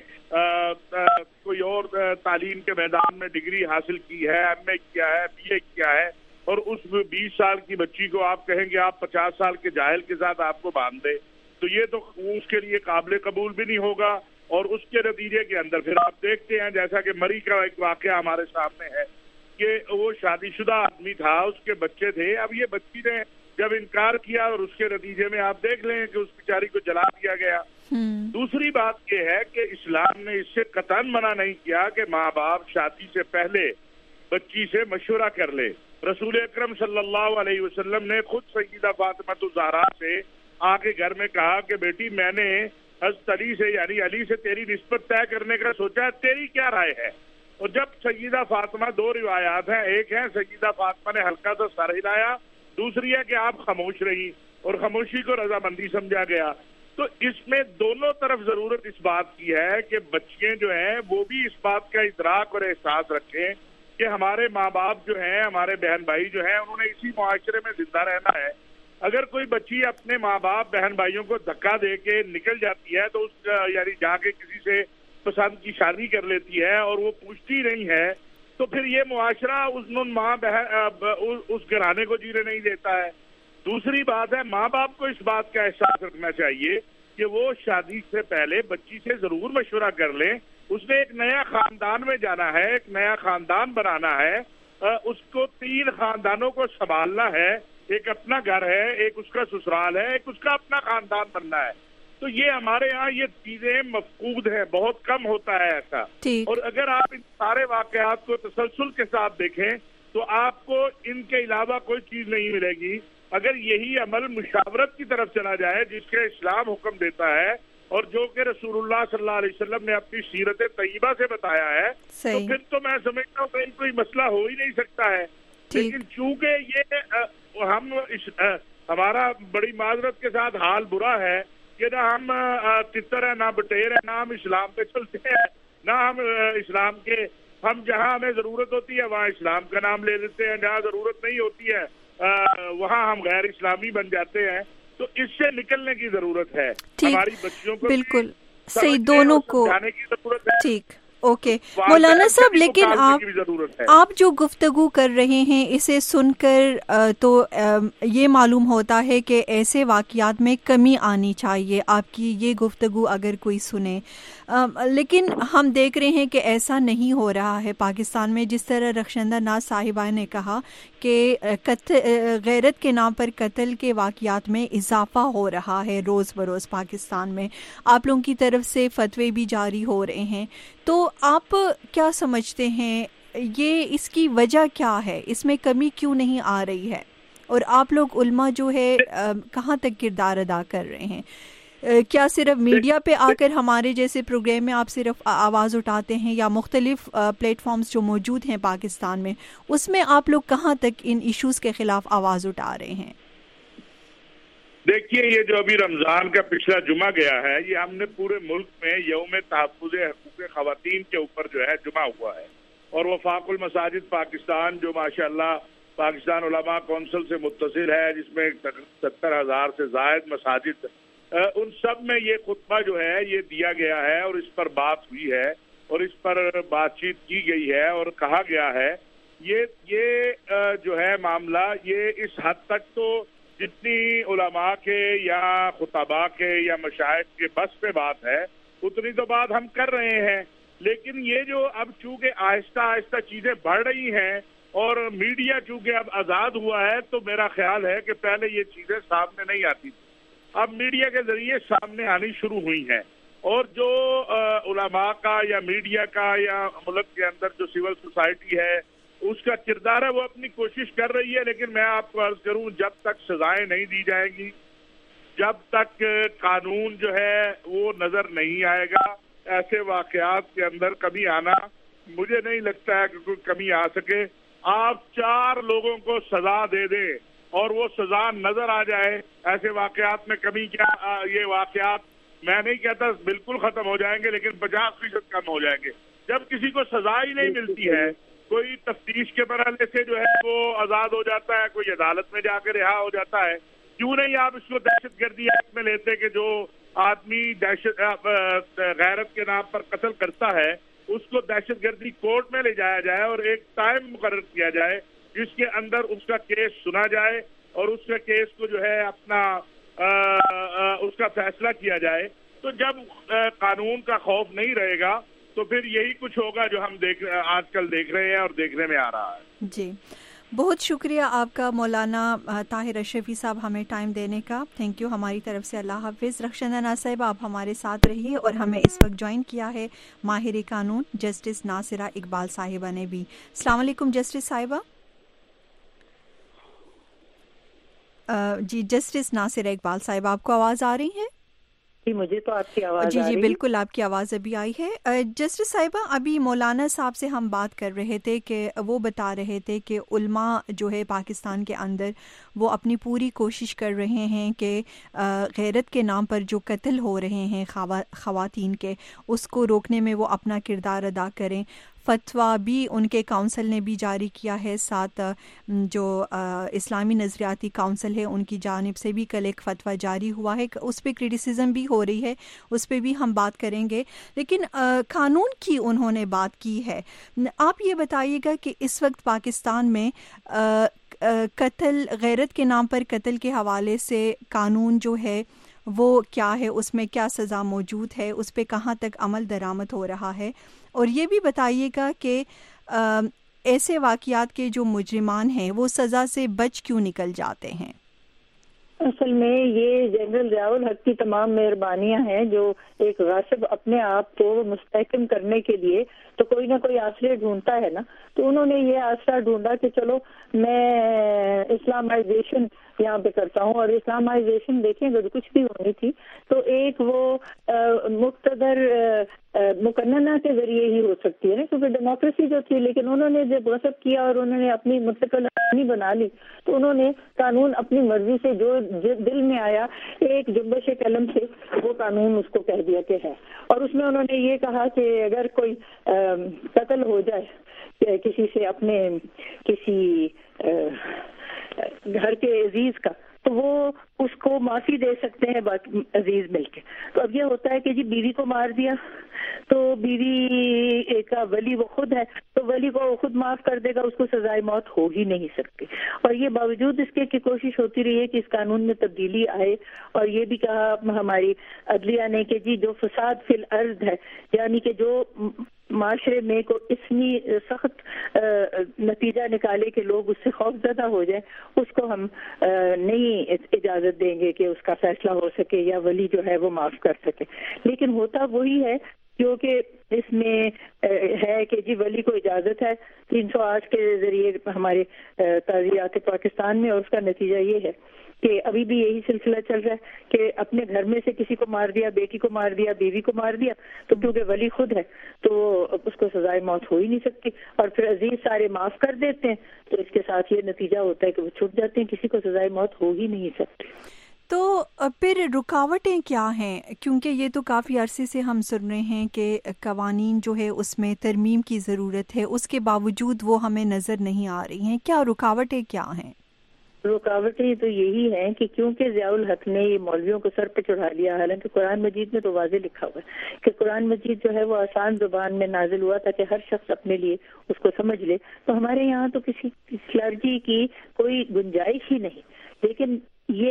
کوئی اور تعلیم کے میدان میں ڈگری حاصل کی ہے، ایم اے کیا ہے، بی اے کیا ہے، اور اس بیس سال کی بچی کو آپ کہیں گے آپ پچاس سال کے جاہل کے ساتھ آپ کو باندھ دے، تو یہ تو اس کے لیے قابل قبول بھی نہیں ہوگا. اور اس کے نتیجے کے اندر پھر آپ دیکھتے ہیں جیسا کہ مری کا ایک واقعہ ہمارے سامنے ہے کہ وہ شادی شدہ آدمی تھا، اس کے بچے تھے. اب یہ بچی نے جب انکار کیا اور اس کے نتیجے میں آپ دیکھ لیں کہ اس بیچاری کو جلا دیا گیا. دوسری بات یہ ہے کہ اسلام نے اس سے قطعاً منع نہیں کیا کہ ماں باپ شادی سے پہلے بچی سے مشورہ کر لے. رسول اکرم صلی اللہ علیہ وسلم نے خود سیدہ فاطمہ الزہرا سے آ کے گھر میں کہا کہ بیٹی میں نے حضرت علی سے یعنی علی سے تیری نسبت طے کرنے کا سوچا ہے، تیری کیا رائے ہے؟ اور جب سیدہ فاطمہ، دو روایات ہیں، ایک ہے سیدہ فاطمہ نے ہلکا سا سر ہلایا، دوسری ہے کہ آپ خاموش رہی اور خاموشی کو رضامندی سمجھا گیا. تو اس میں دونوں طرف ضرورت اس بات کی ہے کہ بچے جو ہیں وہ بھی اس بات کا ادراک اور احساس رکھیں کہ ہمارے ماں باپ جو ہیں، ہمارے بہن بھائی جو ہیں، انہوں نے اسی معاشرے میں زندہ رہنا ہے. اگر کوئی بچی اپنے ماں باپ بہن بھائیوں کو دھکا دے کے نکل جاتی ہے تو اس یعنی جا کے کسی سے پسند کی شادی کر لیتی ہے اور وہ پوچھتی نہیں ہے، تو پھر یہ معاشرہ اس ماں بہن اس گھرانے کو جینے نہیں دیتا ہے. دوسری بات ہے ماں باپ کو اس بات کا احساس رکھنا چاہیے کہ وہ شادی سے پہلے بچی سے ضرور مشورہ کر لیں. اس نے ایک نیا خاندان میں جانا ہے، ایک نیا خاندان بنانا ہے، اس کو تین خاندانوں کو سنبھالنا ہے، ایک اپنا گھر ہے، ایک اس کا سسرال ہے، ایک اس کا اپنا خاندان بننا ہے. تو یہ ہمارے یہاں یہ چیزیں مفقود ہیں، بہت کم ہوتا ہے ایسا. اور اگر آپ ان سارے واقعات کو تسلسل کے ساتھ دیکھیں تو آپ کو ان کے علاوہ کوئی چیز نہیں ملے گی. اگر یہی عمل مشاورت کی طرف چلا جائے جس کے اسلام حکم دیتا ہے اور جو کہ رسول اللہ صلی اللہ علیہ وسلم نے اپنی سیرت طیبہ سے بتایا ہے، تو پھر تو میں سمجھتا ہوں کہ کوئی مسئلہ ہو ہی نہیں سکتا ہے. لیکن چونکہ یہ ہم ہمارا بڑی معذرت کے ساتھ حال برا ہے کہ نہ ہم تتر ہیں، نہ بٹیر ہیں، نہ ہم اسلام پہ چلتے ہیں، نہ ہم اسلام کے ہم جہاں ہمیں ضرورت ہوتی ہے وہاں اسلام کا نام لے لیتے ہیں، جہاں ضرورت نہیں ہوتی ہے وہاں ہم غیر اسلامی بن جاتے ہیں. تو اس سے نکلنے کی ضرورت ہے. ہماری بچیوں کو بالکل صحیح، دونوں کو جانے کی ضرورت ہے. ٹھیک، اوکے مولانا صاحب، لیکن آپ آپ جو گفتگو کر رہے ہیں اسے سن کر تو یہ معلوم ہوتا ہے کہ ایسے واقعات میں کمی آنی چاہیے. آپ کی یہ گفتگو اگر کوئی سنے، لیکن ہم دیکھ رہے ہیں کہ ایسا نہیں ہو رہا ہے پاکستان میں. جس طرح رخشندہ ناز صاحبہ نے کہا کہ غیرت کے نام پر قتل کے واقعات میں اضافہ ہو رہا ہے روز بروز پاکستان میں. آپ لوگوں کی طرف سے فتوے بھی جاری ہو رہے ہیں، تو آپ کیا سمجھتے ہیں یہ اس کی وجہ کیا ہے؟ اس میں کمی کیوں نہیں آ رہی ہے؟ اور آپ لوگ علماء جو ہے کہاں تک کردار ادا کر رہے ہیں؟ کیا صرف میڈیا پہ آ کر ہمارے جیسے پروگرام میں آپ صرف آواز اٹھاتے ہیں، یا مختلف پلیٹ فارمز جو موجود ہیں پاکستان میں اس میں آپ لوگ کہاں تک ان ایشوز کے خلاف آواز اٹھا رہے ہیں؟ دیکھیے، یہ جو ابھی رمضان کا پچھلا جمعہ گیا ہے، یہ ہم نے پورے ملک میں یوم تحفظ حقوق خواتین کے اوپر جو ہے جمعہ ہوا ہے. اور وفاق المساجد پاکستان جو ماشاءاللہ پاکستان علماء کونسل سے متصل ہے، جس میں ستر ہزار سے زائد مساجد، ان سب میں یہ خطبہ جو ہے یہ دیا گیا ہے اور اس پر بات ہوئی ہے اور اس پر بات چیت کی گئی ہے اور کہا گیا ہے. یہ یہ جو ہے معاملہ یہ اس حد تک تو جتنی علماء کے یا خطباء کے یا مشائخ کے بس پہ بات ہے اتنی تو بات ہم کر رہے ہیں. لیکن یہ جو اب چونکہ آہستہ آہستہ چیزیں بڑھ رہی ہیں اور میڈیا چونکہ اب آزاد ہوا ہے، تو میرا خیال ہے کہ پہلے یہ چیزیں سامنے نہیں آتی تھی، اب میڈیا کے ذریعے سامنے آنی شروع ہوئی ہیں. اور جو علماء کا یا میڈیا کا یا ملک کے اندر جو سول سوسائٹی ہے اس کا کردار ہے، وہ اپنی کوشش کر رہی ہے. لیکن میں آپ کو عرض کروں، جب تک سزائیں نہیں دی جائیں گی، جب تک قانون جو ہے وہ نظر نہیں آئے گا، ایسے واقعات کے اندر کمی آنا مجھے نہیں لگتا ہے کہ کوئی کمی آ سکے. آپ چار لوگوں کو سزا دے دیں اور وہ سزا نظر آ جائے، ایسے واقعات میں کمی کیا؟ یہ واقعات میں نہیں کہتا بالکل ختم ہو جائیں گے، لیکن پچاس فیصد کم ہو جائیں گے. جب کسی کو سزا ہی نہیں ملتی ہے، کوئی تفتیش کے مرحلے سے جو ہے وہ آزاد ہو جاتا ہے، کوئی عدالت میں جا کے رہا ہو جاتا ہے، کیوں نہیں آپ اس کو دہشت گردی ایکٹ میں لیتے کہ جو آدمی دہشت غیرت کے نام پر قتل کرتا ہے اس کو دہشت گردی کورٹ میں لے جایا جائے اور ایک ٹائم مقرر کیا جائے جس کے اندر اس کا کیس سنا جائے اور اس کے کیس کو جو ہے اپنا اس کا فیصلہ کیا جائے. تو جب قانون کا خوف نہیں رہے گا تو پھر یہی کچھ ہوگا جو ہم دیکھ آج کل دیکھ رہے ہیں اور دیکھنے میں آ رہا ہے. جی بہت شکریہ آپ کا مولانا طاہر اشرفی صاحب ہمیں ٹائم دینے کا. تھینک یو ہماری طرف سے. اللہ حافظ. رخشندہ ناز صاحب آپ ہمارے ساتھ رہیے. اور ہمیں اس وقت جوائن کیا ہے ماہر قانون جسٹس ناصرہ اقبال صاحبہ نے بھی. السلام علیکم جسٹس صاحبہ. جی جسٹس ناصر اقبال صاحب، آپ کو آواز آ رہی ہے؟ جی مجھے تو آپ کی آواز جی آ جی رہی بالکل آپ کی آواز ابھی آئی ہے۔ جسٹس صاحبہ، ابھی مولانا صاحب سے ہم بات کر رہے تھے کہ وہ بتا رہے تھے کہ علماء جو ہے پاکستان کے اندر وہ اپنی پوری کوشش کر رہے ہیں کہ غیرت کے نام پر جو قتل ہو رہے ہیں خواتین کے، اس کو روکنے میں وہ اپنا کردار ادا کریں۔ فتویٰ بھی ان کے کونسل نے بھی جاری کیا ہے، ساتھ جو اسلامی نظریاتی کونسل ہے ان کی جانب سے بھی کل ایک فتویٰ جاری ہوا ہے، اس پہ کرٹیسزم بھی ہو رہی ہے، اس پہ بھی ہم بات کریں گے، لیکن قانون کی انہوں نے بات کی ہے۔ آپ یہ بتائیے گا کہ اس وقت پاکستان میں قتل، غیرت کے نام پر قتل کے حوالے سے قانون جو ہے وہ کیا ہے، اس میں کیا سزا موجود ہے، اس پہ کہاں تک عمل درآمد ہو رہا ہے، اور یہ بھی بتائیے گا کہ ایسے واقعات کے جو مجرمان ہیں وہ سزا سے بچ کیوں نکل جاتے ہیں؟ اصل میں یہ جنرل ضیاء الحق کی تمام مہربانیاں ہیں، جو ایک غاصب اپنے آپ کو مستحکم کرنے کے لیے تو کوئی نہ کوئی آسرے ڈھونڈتا ہے نا، تو انہوں نے یہ آسرا ڈھونڈا کہ چلو میں اسلامائزیشن یہاں پہ کرتا ہوں، اور اسلامائزیشن دیکھیں اگر کچھ بھی ہونی تھی تو ایک وہ مقتدر مقننہ کے ذریعے ہی ہو سکتی ہے نا، کیونکہ ڈیموکریسی جو تھی، لیکن انہوں نے جب غصب کیا اور انہوں نے اپنی مستقل بنا لی تو انہوں نے قانون اپنی مرضی سے جو دل میں آیا ایک جنبش قلم سے وہ قانون اس کو کہہ دیا کہ ہے، اور اس میں انہوں نے یہ کہا کہ اگر کوئی قتل ہو جائے کسی سے، اپنے کسی گھر کے عزیز کا، تو وہ اس کو معافی دے سکتے ہیں عزیز مل کے۔ تو اب یہ ہوتا ہے کہ جی بیوی کو مار دیا تو بیوی کا ولی وہ خود ہے، تو ولی کو خود معاف کر دے گا، اس کو سزائے موت ہو ہی نہیں سکتی، اور یہ باوجود اس کے کہ کوشش ہوتی رہی ہے کہ اس قانون میں تبدیلی آئے، اور یہ بھی کہا ہماری عدلیہ نے کہ جی جو فساد فی الارض ہے، یعنی کہ جو معاشرے میں کو اتنی سخت نتیجہ نکالے کہ لوگ اس سے خوف زدہ ہو جائیں، اس کو ہم نہیں اجازت دیں گے کہ اس کا فیصلہ ہو سکے یا ولی جو ہے وہ معاف کر سکے۔ لیکن ہوتا وہی ہے کیونکہ اس میں ہے کہ جی ولی کو اجازت ہے تین سو آٹھ کے ذریعے ہمارے تعزیرات پاکستان میں، اور اس کا نتیجہ یہ ہے کہ ابھی بھی یہی سلسلہ چل رہا ہے کہ اپنے گھر میں سے کسی کو مار دیا، بیٹی کو مار دیا، بیوی کو مار دیا، تو کیونکہ ولی خود ہے تو اس کو سزائے موت ہو ہی نہیں سکتی، اور پھر عزیز سارے معاف کر دیتے ہیں، تو اس کے ساتھ یہ نتیجہ ہوتا ہے کہ وہ چھوٹ جاتے ہیں، کسی کو سزائے موت ہو ہی نہیں سکتی۔ تو پھر رکاوٹیں کیا ہیں؟ کیونکہ یہ تو کافی عرصے سے ہم سن رہے ہیں کہ قوانین جو ہے اس میں ترمیم کی ضرورت ہے، اس کے باوجود وہ ہمیں نظر نہیں آ رہی ہیں، کیا رکاوٹیں کیا ہیں؟ رکاوٹیں تو یہی ہیں کہ کیونکہ ضیاء الحق نے یہ مولویوں کو سر پہ چڑھا لیا، حالانکہ قرآن مجید میں تو واضح لکھا ہوا ہے کہ قرآن مجید جو ہے وہ آسان زبان میں نازل ہوا تھا کہ ہر شخص اپنے لیے اس کو سمجھ لے، تو ہمارے یہاں تو کسی کلرجی کی کوئی گنجائش ہی نہیں، لیکن یہ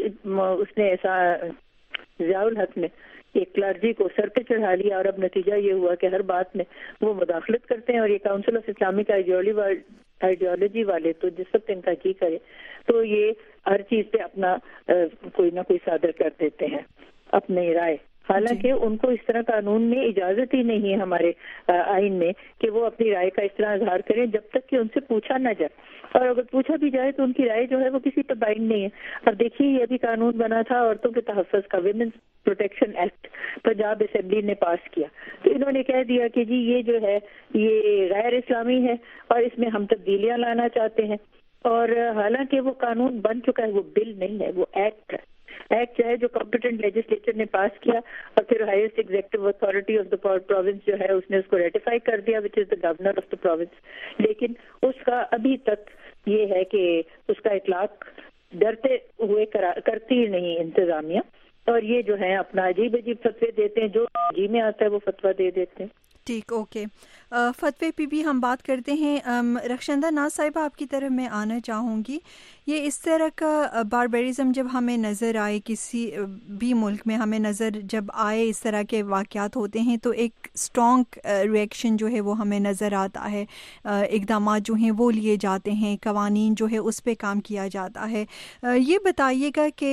اس نے ایسا ضیاء الحق نے ایک کلرجی کو سر پہ چڑھا لیا، اور اب نتیجہ یہ ہوا کہ ہر بات میں وہ مداخلت کرتے ہیں، اور یہ کاؤنسل آف اسلامک آئیڈیالوجی والے تو جس وقت ان کا جی کرے تو یہ ہر چیز پہ اپنا کوئی نہ کوئی صادر کر دیتے ہیں اپنی رائے، حالانکہ ان کو اس طرح قانون میں اجازت ہی نہیں ہے ہمارے آئین میں کہ وہ اپنی رائے کا اس طرح اظہار کریں جب تک کہ ان سے پوچھا نہ جائے، اور اگر پوچھا بھی جائے تو ان کی رائے جو ہے وہ کسی پہ بائنڈ نہیں ہے۔ اب دیکھیے یہ بھی قانون بنا تھا عورتوں کے تحفظ کا، women's protection act, Punjab assembly نے پاس کیا، تو انہوں نے کہہ دیا کہ جی یہ جو ہے یہ غیر اسلامی ہے اور اس میں ہم تبدیلیاں لانا چاہتے ہیں، اور حالانکہ وہ قانون بن چکا ہے، وہ بل نہیں ہے، وہ ایکٹ ہے۔ ایکٹ جو ہے جو کمپیٹنٹ لیجسلیچر نے پاس کیا، اور پھر highest executive authority of the province جو ہے اس نے اس کو ریٹیفائی کر دیا، which is the governor of the province, لیکن اس کا ابھی تک یہ ہے کہ اس کا اطلاق ڈرتے ہوئے کرتی ہی نہیں انتظامیہ، اور یہ جو ہے اپنا عجیب عجیب فتوے دیتے ہیں، جو جی میں آتا ہے وہ فتویٰ دے دیتے ہیں۔ ٹھیک، اوکے، فتوے پہ بھی ہم بات کرتے ہیں۔ رخشندہ ناز صاحبہ آپ کی طرف میں آنا چاہوں گی، یہ اس طرح کا باربیرزم جب ہمیں نظر آئے کسی بھی ملک میں، ہمیں نظر جب آئے اس طرح کے واقعات ہوتے ہیں تو ایک اسٹرانگ ریئیکشن جو ہے وہ ہمیں نظر آتا ہے، اقدامات جو ہیں وہ لیے جاتے ہیں، قوانین جو ہے اس پہ کام کیا جاتا ہے۔ یہ بتائیے گا کہ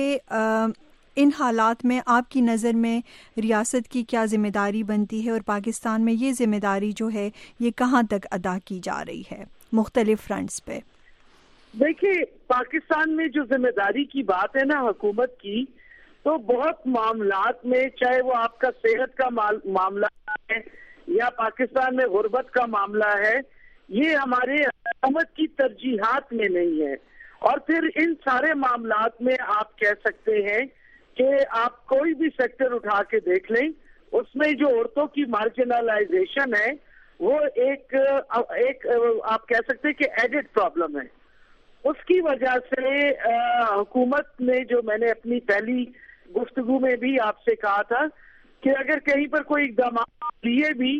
ان حالات میں آپ کی نظر میں ریاست کی کیا ذمہ داری بنتی ہے، اور پاکستان میں یہ ذمہ داری جو ہے یہ کہاں تک ادا کی جا رہی ہے مختلف فرنٹس پہ؟ دیکھیے پاکستان میں جو ذمہ داری کی بات ہے نا حکومت کی، تو بہت معاملات میں، چاہے وہ آپ کا صحت کا معاملہ ہے یا پاکستان میں غربت کا معاملہ ہے، یہ ہمارے حکومت کی ترجیحات میں نہیں ہے. اور پھر ان سارے معاملات میں آپ کہہ سکتے ہیں کہ آپ کوئی بھی سیکٹر اٹھا کے دیکھ لیں، اس میں جو عورتوں کی مارجنلائزیشن ہے وہ ایک ایک آپ کہہ سکتے ہیں کہ ایڈڈ پرابلم ہے. اس کی وجہ سے حکومت نے، جو میں نے اپنی پہلی گفتگو میں بھی آپ سے کہا تھا کہ اگر کہیں پر کوئی اقدامات لیے بھی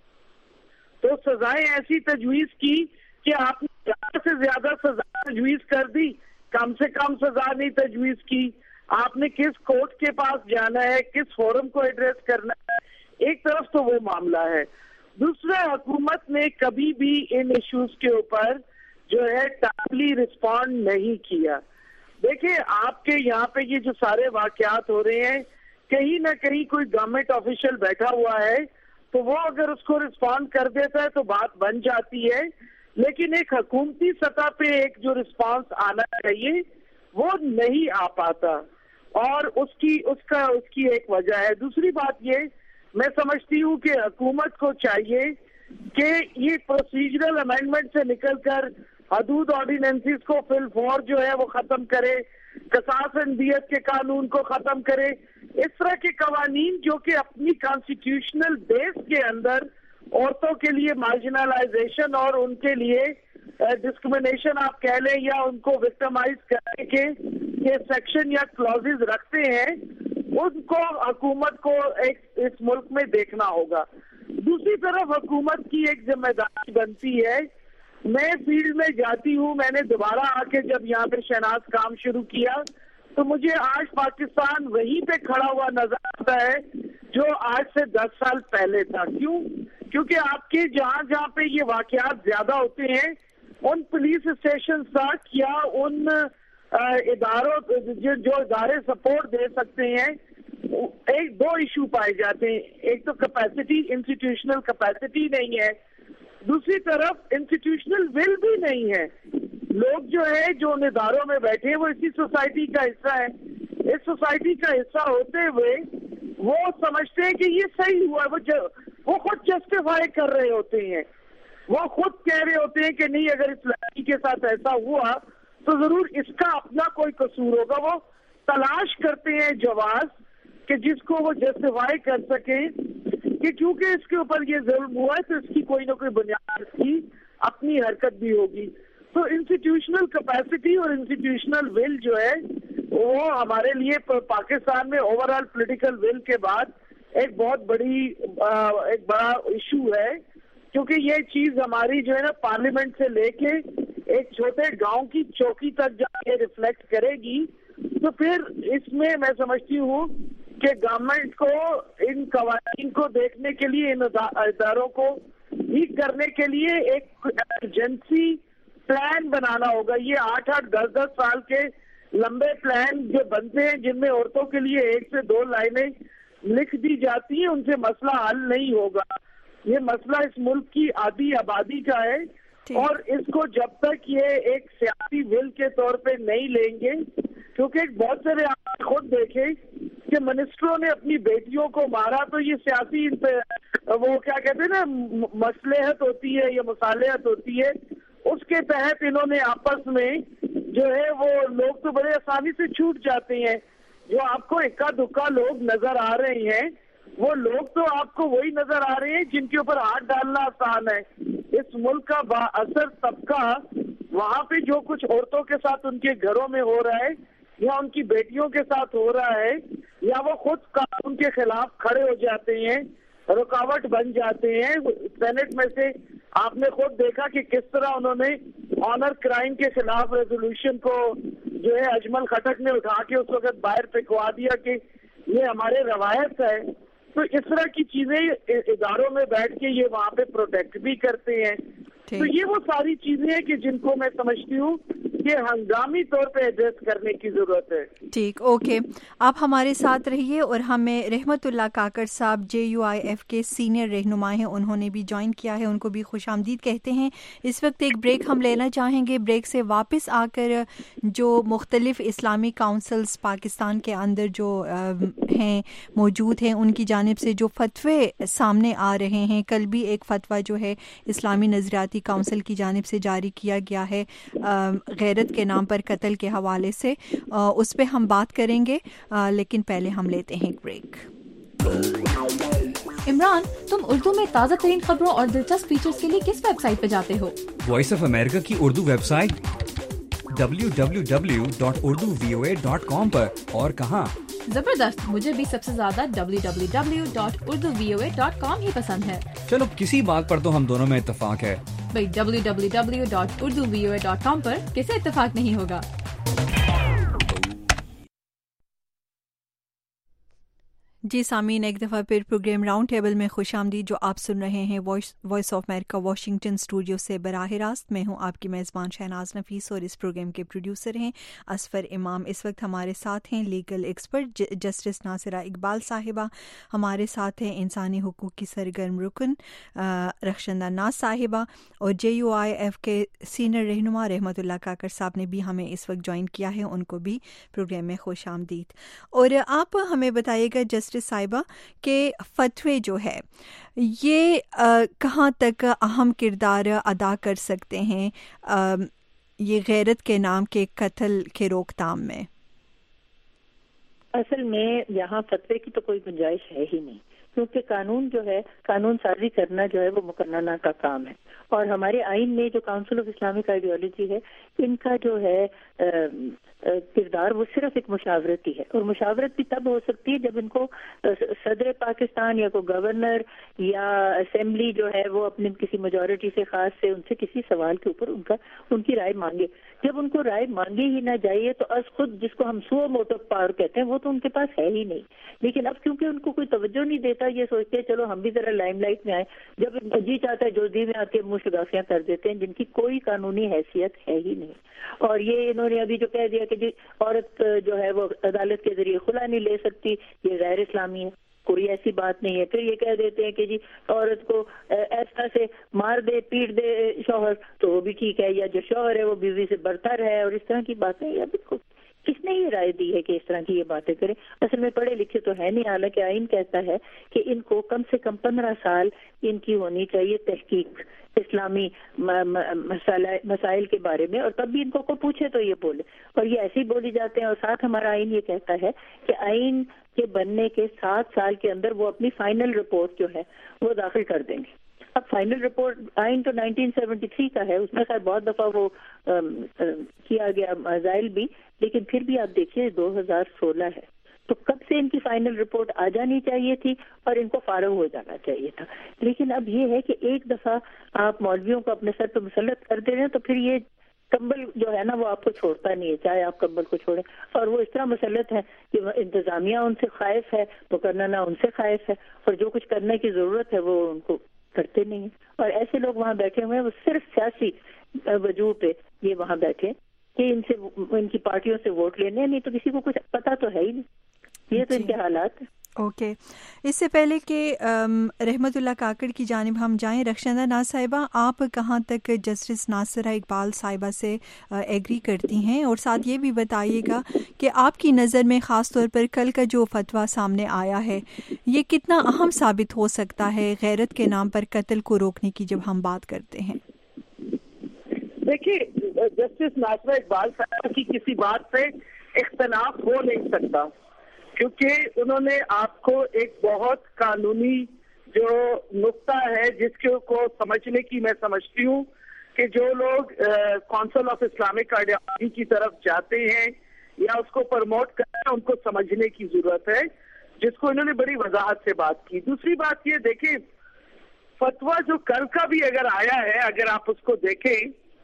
تو سزائیں ایسی تجویز کی کہ آپ نے زیادہ سے زیادہ سزا تجویز کر دی، کم سے کم سزا نہیں تجویز کی. آپ نے کس کورٹ کے پاس جانا ہے، کس فورم کو ایڈریس کرنا ہے، ایک طرف تو وہ معاملہ ہے. دوسرا، حکومت نے کبھی بھی ان ایشوز کے اوپر جو ہے ٹائملی رسپونڈ نہیں کیا. دیکھیں آپ کے یہاں پہ یہ جو سارے واقعات ہو رہے ہیں، کہیں نہ کہیں کوئی گورنمنٹ آفیشل بیٹھا ہوا ہے تو وہ اگر اس کو رسپونڈ کر دیتا ہے تو بات بن جاتی ہے، لیکن ایک حکومتی سطح پہ ایک جو رسپانس آنا چاہیے وہ نہیں آ پاتا، اور اس کی اس کا اس کی ایک وجہ ہے. دوسری بات یہ میں سمجھتی ہوں کہ حکومت کو چاہیے کہ یہ پروسیجرل امینڈمنٹ سے نکل کر حدود آرڈیننسز کو فی الفور جو ہے وہ ختم کرے، قصاص دیت کے قانون کو ختم کرے. اس طرح کے قوانین جو کہ اپنی کانسٹیٹیوشنل بیس کے اندر عورتوں کے لیے مارجنلائزیشن اور ان کے لیے ڈسکریمنیشن آپ کہہ لیں یا ان کو وکٹمائز کرنے کے سیکشن یا کلازز رکھتے ہیں، ان کو حکومت کو ایک اس ملک میں دیکھنا ہوگا. دوسری طرف حکومت کی ایک ذمہ داری بنتی ہے. میں فیلڈ میں جاتی ہوں، میں نے دوبارہ آ کے جب یہاں پہ شہناز کام شروع کیا تو مجھے آج پاکستان وہیں پہ کھڑا ہوا نظر آتا ہے جو آج سے دس سال پہلے تھا. کیوں؟ کیونکہ آپ کے جہاں جہاں پہ یہ واقعات زیادہ ہوتے ہیں ان پولیس اسٹیشن تک یا ان اداروں جو ادارے سپورٹ دے سکتے ہیں، ایک دو ایشو پائے جاتے ہیں. ایک تو کیپیسٹی، انسٹیٹیوشنل کیپیسٹی نہیں ہے، دوسری طرف انسٹیٹیوشنل ول بھی نہیں ہے. لوگ جو ہے جو ان اداروں میں بیٹھے وہ اسی سوسائٹی کا حصہ ہے. اس سوسائٹی کا حصہ ہوتے ہوئے وہ سمجھتے ہیں کہ یہ صحیح ہوا، وہ وہ خود جسٹیفائی کر رہے ہوتے ہیں، وہ خود کہہ رہے ہوتے ہیں کہ نہیں اگر اس لڑکی کے ساتھ ایسا ہوا تو ضرور اس کا اپنا کوئی قصور ہوگا. وہ تلاش کرتے ہیں جواز کہ جس کو وہ جسٹیفائی کر سکیں کہ کیونکہ اس کے اوپر یہ ظلم ہوا ہے تو اس کی کوئی نہ کوئی بنیاد کی اپنی حرکت بھی ہوگی. تو انسٹیٹیوشنل کیپیسٹی اور انسٹیٹیوشنل ول جو ہے وہ ہمارے لیے پاکستان میں اوور آل پولیٹیکل ول کے بعد ایک بہت بڑی ایک بڑا ایشو ہے، کیونکہ یہ چیز ہماری جو ہے نا پارلیمنٹ سے لے کے ایک چھوٹے گاؤں کی چوکی تک جا کے ریفلیکٹ کرے گی. تو پھر اس میں میں سمجھتی ہوں کہ گورنمنٹ کو ان قوانین کو دیکھنے کے لیے، ان اداروں کو ٹھیک کرنے کے لیے ایک ایمرجنسی پلان بنانا ہوگا. یہ آٹھ آٹھ دس دس سال کے لمبے پلان جو بنتے ہیں جن میں عورتوں کے لیے ایک سے دو لائنیں لکھ دی جاتی ہیں، ان سے مسئلہ حل نہیں ہوگا. یہ مسئلہ اس ملک کی آدھی آبادی کا ہے، اور اس کو جب تک یہ ایک سیاسی ول کے طور پہ نہیں لیں گے، کیونکہ ایک بہت سارے آپ خود دیکھیں کہ منسٹروں نے اپنی بیٹیوں کو مارا تو یہ سیاسی وہ کیا کہتے ہیں نا مصلحت ہوتی ہے یا مصالحت ہوتی ہے، اس کے تحت انہوں نے آپس میں جو ہے وہ لوگ تو بڑے آسانی سے چھوٹ جاتے ہیں. جو آپ کو اکا دکا لوگ نظر آ رہے ہیں وہ لوگ تو آپ کو وہی نظر آ رہے ہیں جن کے اوپر ہاتھ ڈالنا آسان ہے. اس ملک کا با اثر طبقہ وہاں پہ جو کچھ عورتوں کے ساتھ ان کے گھروں میں ہو رہا ہے یا ان کی بیٹیوں کے ساتھ ہو رہا ہے، یا وہ خود قانون کے خلاف کھڑے ہو جاتے ہیں، رکاوٹ بن جاتے ہیں. سینٹ میں سے آپ نے خود دیکھا کہ کس طرح انہوں نے آنر کرائم کے خلاف ریزولوشن کو جو ہے اجمل خٹک نے اٹھا کے اس وقت باہر پھینکوا دیا کہ یہ ہمارے روایت ہے. تو اس طرح کی چیزیں اداروں میں بیٹھ کے یہ وہاں پہ پروٹیکٹ بھی کرتے ہیں. تو یہ وہ ساری چیزیں ہیں کہ جن کو میں سمجھتی ہوں یہ ہنگامی طور پہ ایڈریس کرنے کی ضرورت ہے. ٹھیک، اوکے. آپ ہمارے ساتھ رہیے اور ہمیں رحمت اللہ کاکڑ صاحب جے یو آئی ایف کے سینئر رہنما ہیں، انہوں نے بھی جوائن کیا ہے، ان کو بھی خوش آمدید کہتے ہیں. اس وقت ایک بریک ہم لینا چاہیں گے. بریک سے واپس آ کر جو مختلف اسلامی کاؤنسلز پاکستان کے اندر جو ہیں موجود ہیں ان کی جانب سے جو فتوے سامنے آ رہے ہیں، کل بھی ایک فتویٰ جو ہے اسلامی نظریاتی کاؤنسل کی جانب سے جاری کیا گیا ہے غیرت کے نام پر قتل کے حوالے سے، اس پہ ہم بات کریں گے، لیکن پہلے ہم لیتے ہیں ایک بریک. عمران، تم اردو میں تازہ ترین خبروں اور دلچسپ فیچرز کے لیے کس ویب سائٹ پہ جاتے ہو؟ وائس آف امریکہ کی Urdu website W W W dot Urdu V O A dot com پر. اور کہاں؟ زبردست، مجھے بھی سب سے زیادہ W W W dot Urdu V O A dot com ہی پسند ہے. چلو کسی بات پر تو ہم دونوں میں اتفاق ہے. بھائی W W W dot Urdu V O A dot com پر کسے اتفاق نہیں ہوگا؟ جی سامعین، ایک دفعہ پھر پروگرام راؤنڈ ٹیبل میں خوش آمدید، جو آپ سن رہے ہیں voice voice of America Washington studio سے براہ راست. میں ہوں آپ کی میزبان شہناز نفیس اور اس پروگرام کے پروڈیوسر ہیں اصفر امام. اس وقت ہمارے ساتھ ہیں legal expert justice Nasira Iqbal صاحبہ، ہمارے ساتھ ہیں انسانی حقوق کی سرگرم رکن رخشندہ ناز صاحبہ، اور جے یو آئی ایف کے سینئر رہنما رحمت اللہ کاکڑ صاحب نے بھی ہمیں اس وقت جوائن کیا ہے، ان کو بھی پروگرام میں خوش آمدید. اور آپ ہمیں بتائیے گا جسٹس صاحبہ کہ فتوے جو ہے یہ کہاں تک اہم کردار ادا کر سکتے ہیں یہ غیرت کے نام کے قتل کے روک تھام میں؟ اصل میں یہاں فتوے کی تو کوئی گنجائش ہے ہی نہیں، کیونکہ قانون جو ہے، قانون سازی کرنا جو ہے وہ مقننہ کا کام ہے. اور ہمارے آئین میں جو کاؤنسل آف اسلامک آئیڈیالوجی ہے، ان کا جو ہے کردار وہ صرف ایک مشاورتی ہے. اور مشاورت بھی تب ہو سکتی ہے جب ان کو صدر پاکستان یا کوئی گورنر یا اسمبلی جو ہے وہ اپنی کسی میجورٹی سے خاص سے ان سے کسی سوال کے اوپر ان کا ان کی رائے مانگے. جب ان کو رائے مانگے ہی نہ جائے تو از خود جس کو ہم سو موٹو پاور کہتے ہیں وہ تو ان کے پاس ہے ہی نہیں. لیکن اب کیونکہ ان کو کوئی توجہ نہیں دیتا، یہ سوچتے ہیں چلو ہم بھی ذرا لائم لائٹ میں آئے، جب جی چاہتا ہے جو دی میں آ کے منہ شگافیاں کر دیتے ہیں جن کی کوئی قانونی حیثیت ہے ہی نہیں. اور یہ انہوں نے ابھی جو کہہ دیا کہ جی عورت جو ہے وہ عدالت کے ذریعے خلا نہیں لے سکتی، یہ غیر اسلامی ہے، کوئی ایسی بات نہیں ہے. پھر یہ کہہ دیتے ہیں کہ جی عورت کو ایسا سے مار دے پیٹ دے شوہر تو وہ بھی ٹھیک ہے، یا جو شوہر ہے وہ بیوی سے برتر ہے، اور اس طرح کی باتیں. یا بالکل کس نے یہ رائے دی ہے کہ اس طرح کی یہ باتیں کریں؟ اصل میں پڑھے لکھے تو ہے نہیں، حالانکہ آئین کہتا ہے کہ ان کو کم سے کم پندرہ سال ان کی ہونی چاہیے تحقیق اسلامی مسائل کے بارے میں، اور تب بھی ان کو کوئی پوچھے تو یہ بولے. اور یہ ایسے ہی بولی جاتے ہیں. اور ساتھ ہمارا آئین یہ کہتا ہے کہ آئین کے بننے کے سات سال کے اندر وہ اپنی فائنل رپورٹ جو ہے وہ داخل کر دیں گے. اب فائنل رپورٹ آئین تو نائنٹین سیونٹی تھری کا ہے، اس میں خیر بہت دفعہ وہ کیا گیا مزائل بھی، لیکن پھر بھی آپ دیکھیے دو ہزار سولہ ہے تو کب سے ان کی فائنل رپورٹ آ جانی چاہیے تھی اور ان کو فارغ ہو جانا چاہیے تھا. لیکن اب یہ ہے کہ ایک دفعہ آپ مولویوں کو اپنے سر پہ مسلط کر دے رہے ہیں تو پھر یہ کمبل جو ہے نا وہ آپ کو چھوڑتا نہیں ہے، چاہے آپ کمبل کو چھوڑیں. اور وہ اس طرح مسلط ہے کہ انتظامیہ ان سے خائف ہے، مقننہ ان سے خائف ہے، اور جو کچھ کرنے کی ضرورت ہے وہ ان کو کرتے نہیں ہیں. اور ایسے لوگ وہاں بیٹھے ہوئے ہیں، وہ صرف سیاسی وجوہ پہ یہ وہاں بیٹھے کہ ان سے ان کی پارٹیوں سے ووٹ لینے، نہیں تو کسی کو کچھ پتہ تو ہے ہی نہیں. یہ تو ان کے حالات ہیں. Okay okay. اس سے پہلے کہ رحمت اللہ کاکڑ کی جانب ہم جائیں، رخشندہ ناز صاحبہ آپ کہاں تک جسٹس ناصرہ اقبال صاحبہ سے ایگری کرتی ہیں، اور ساتھ یہ بھی بتائیے گا کہ آپ کی نظر میں خاص طور پر کل کا جو فتویٰ سامنے آیا ہے یہ کتنا اہم ثابت ہو سکتا ہے غیرت کے نام پر قتل کو روکنے کی جب ہم بات کرتے ہیں؟ دیکھیے جسٹس ناصرہ اقبال صاحبہ کی کسی بات پہ اختلاف ہو نہیں سکتا، کیونکہ انہوں نے آپ کو ایک بہت قانونی جو نقطہ ہے جس کو سمجھنے کی میں سمجھتی ہوں کہ جو لوگ کونسل آف اسلامک آئیڈیالوجی کی طرف جاتے ہیں یا اس کو پروموٹ کرتے ہیں ان کو سمجھنے کی ضرورت ہے، جس کو انہوں نے بڑی وضاحت سے بات کی. دوسری بات یہ دیکھیں، فتویٰ جو کل کا بھی اگر آیا ہے، اگر آپ اس کو دیکھیں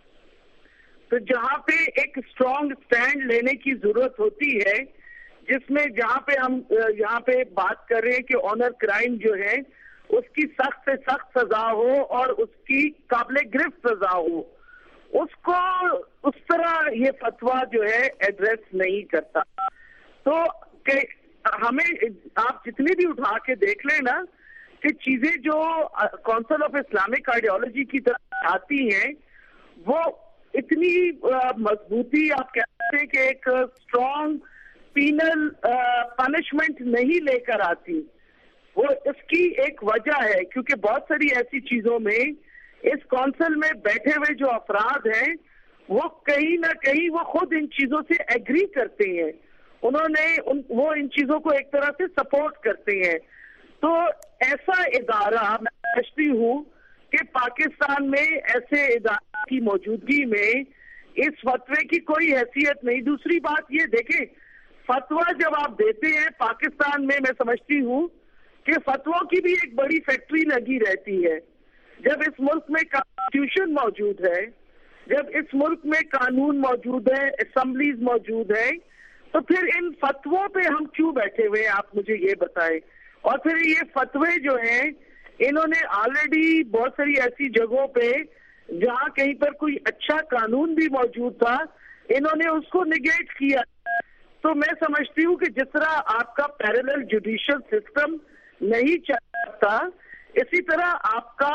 تو جہاں پہ ایک اسٹرانگ سٹینڈ لینے کی ضرورت ہوتی ہے، جس میں جہاں پہ ہم یہاں پہ بات کر رہے ہیں کہ آنر کرائم جو ہے اس کی سخت سے سخت سزا ہو اور اس کی قابل گرفت سزا ہو، اس کو اس طرح یہ فتویٰ جو ہے ایڈریس نہیں کرتا. تو کہ ہمیں آپ جتنے بھی اٹھا کے دیکھ لیں نا کہ چیزیں جو کونسل آف اسلامک آئیڈیالوجی کی طرف آتی ہیں وہ اتنی مضبوطی آپ کہتے ہیں کہ ایک اسٹرانگ پینل پنشمنٹ نہیں لے کر آتی. وہ اس کی ایک وجہ ہے کیونکہ بہت ساری ایسی چیزوں میں اس کونسل میں بیٹھے ہوئے جو افراد ہیں وہ کہیں نہ کہیں وہ خود ان چیزوں سے ایگری کرتے ہیں. انہوں نے ان وہ ان چیزوں کو ایک طرح سے سپورٹ کرتے ہیں. تو ایسا ادارہ میں سمجھتی ہوں کہ پاکستان میں ایسے ادارے کی موجودگی میں اس فتوے کی کوئی حیثیت نہیں. دوسری بات یہ دیکھیں فتویٰ جب آپ دیتے ہیں پاکستان میں میں سمجھتی ہوں کہ فتووں کی بھی ایک بڑی فیکٹری لگی رہتی ہے. جب اس ملک میں کانسٹیٹیوشن موجود ہے, جب اس ملک میں قانون موجود ہے, اسمبلیز موجود ہے, تو پھر ان فتووں پہ ہم کیوں بیٹھے ہوئے ہیں آپ مجھے یہ بتائیں. اور پھر یہ فتوے جو ہیں انہوں نے آلریڈی بہت ساری ایسی جگہوں پہ جہاں کہیں پر کوئی اچھا قانون بھی موجود تھا انہوں نے اس کو نگیٹ کیا. تو میں سمجھتی ہوں کہ جس طرح آپ کا پیرلل جوڈیشل سسٹم نہیں چل سکتا اسی طرح آپ کا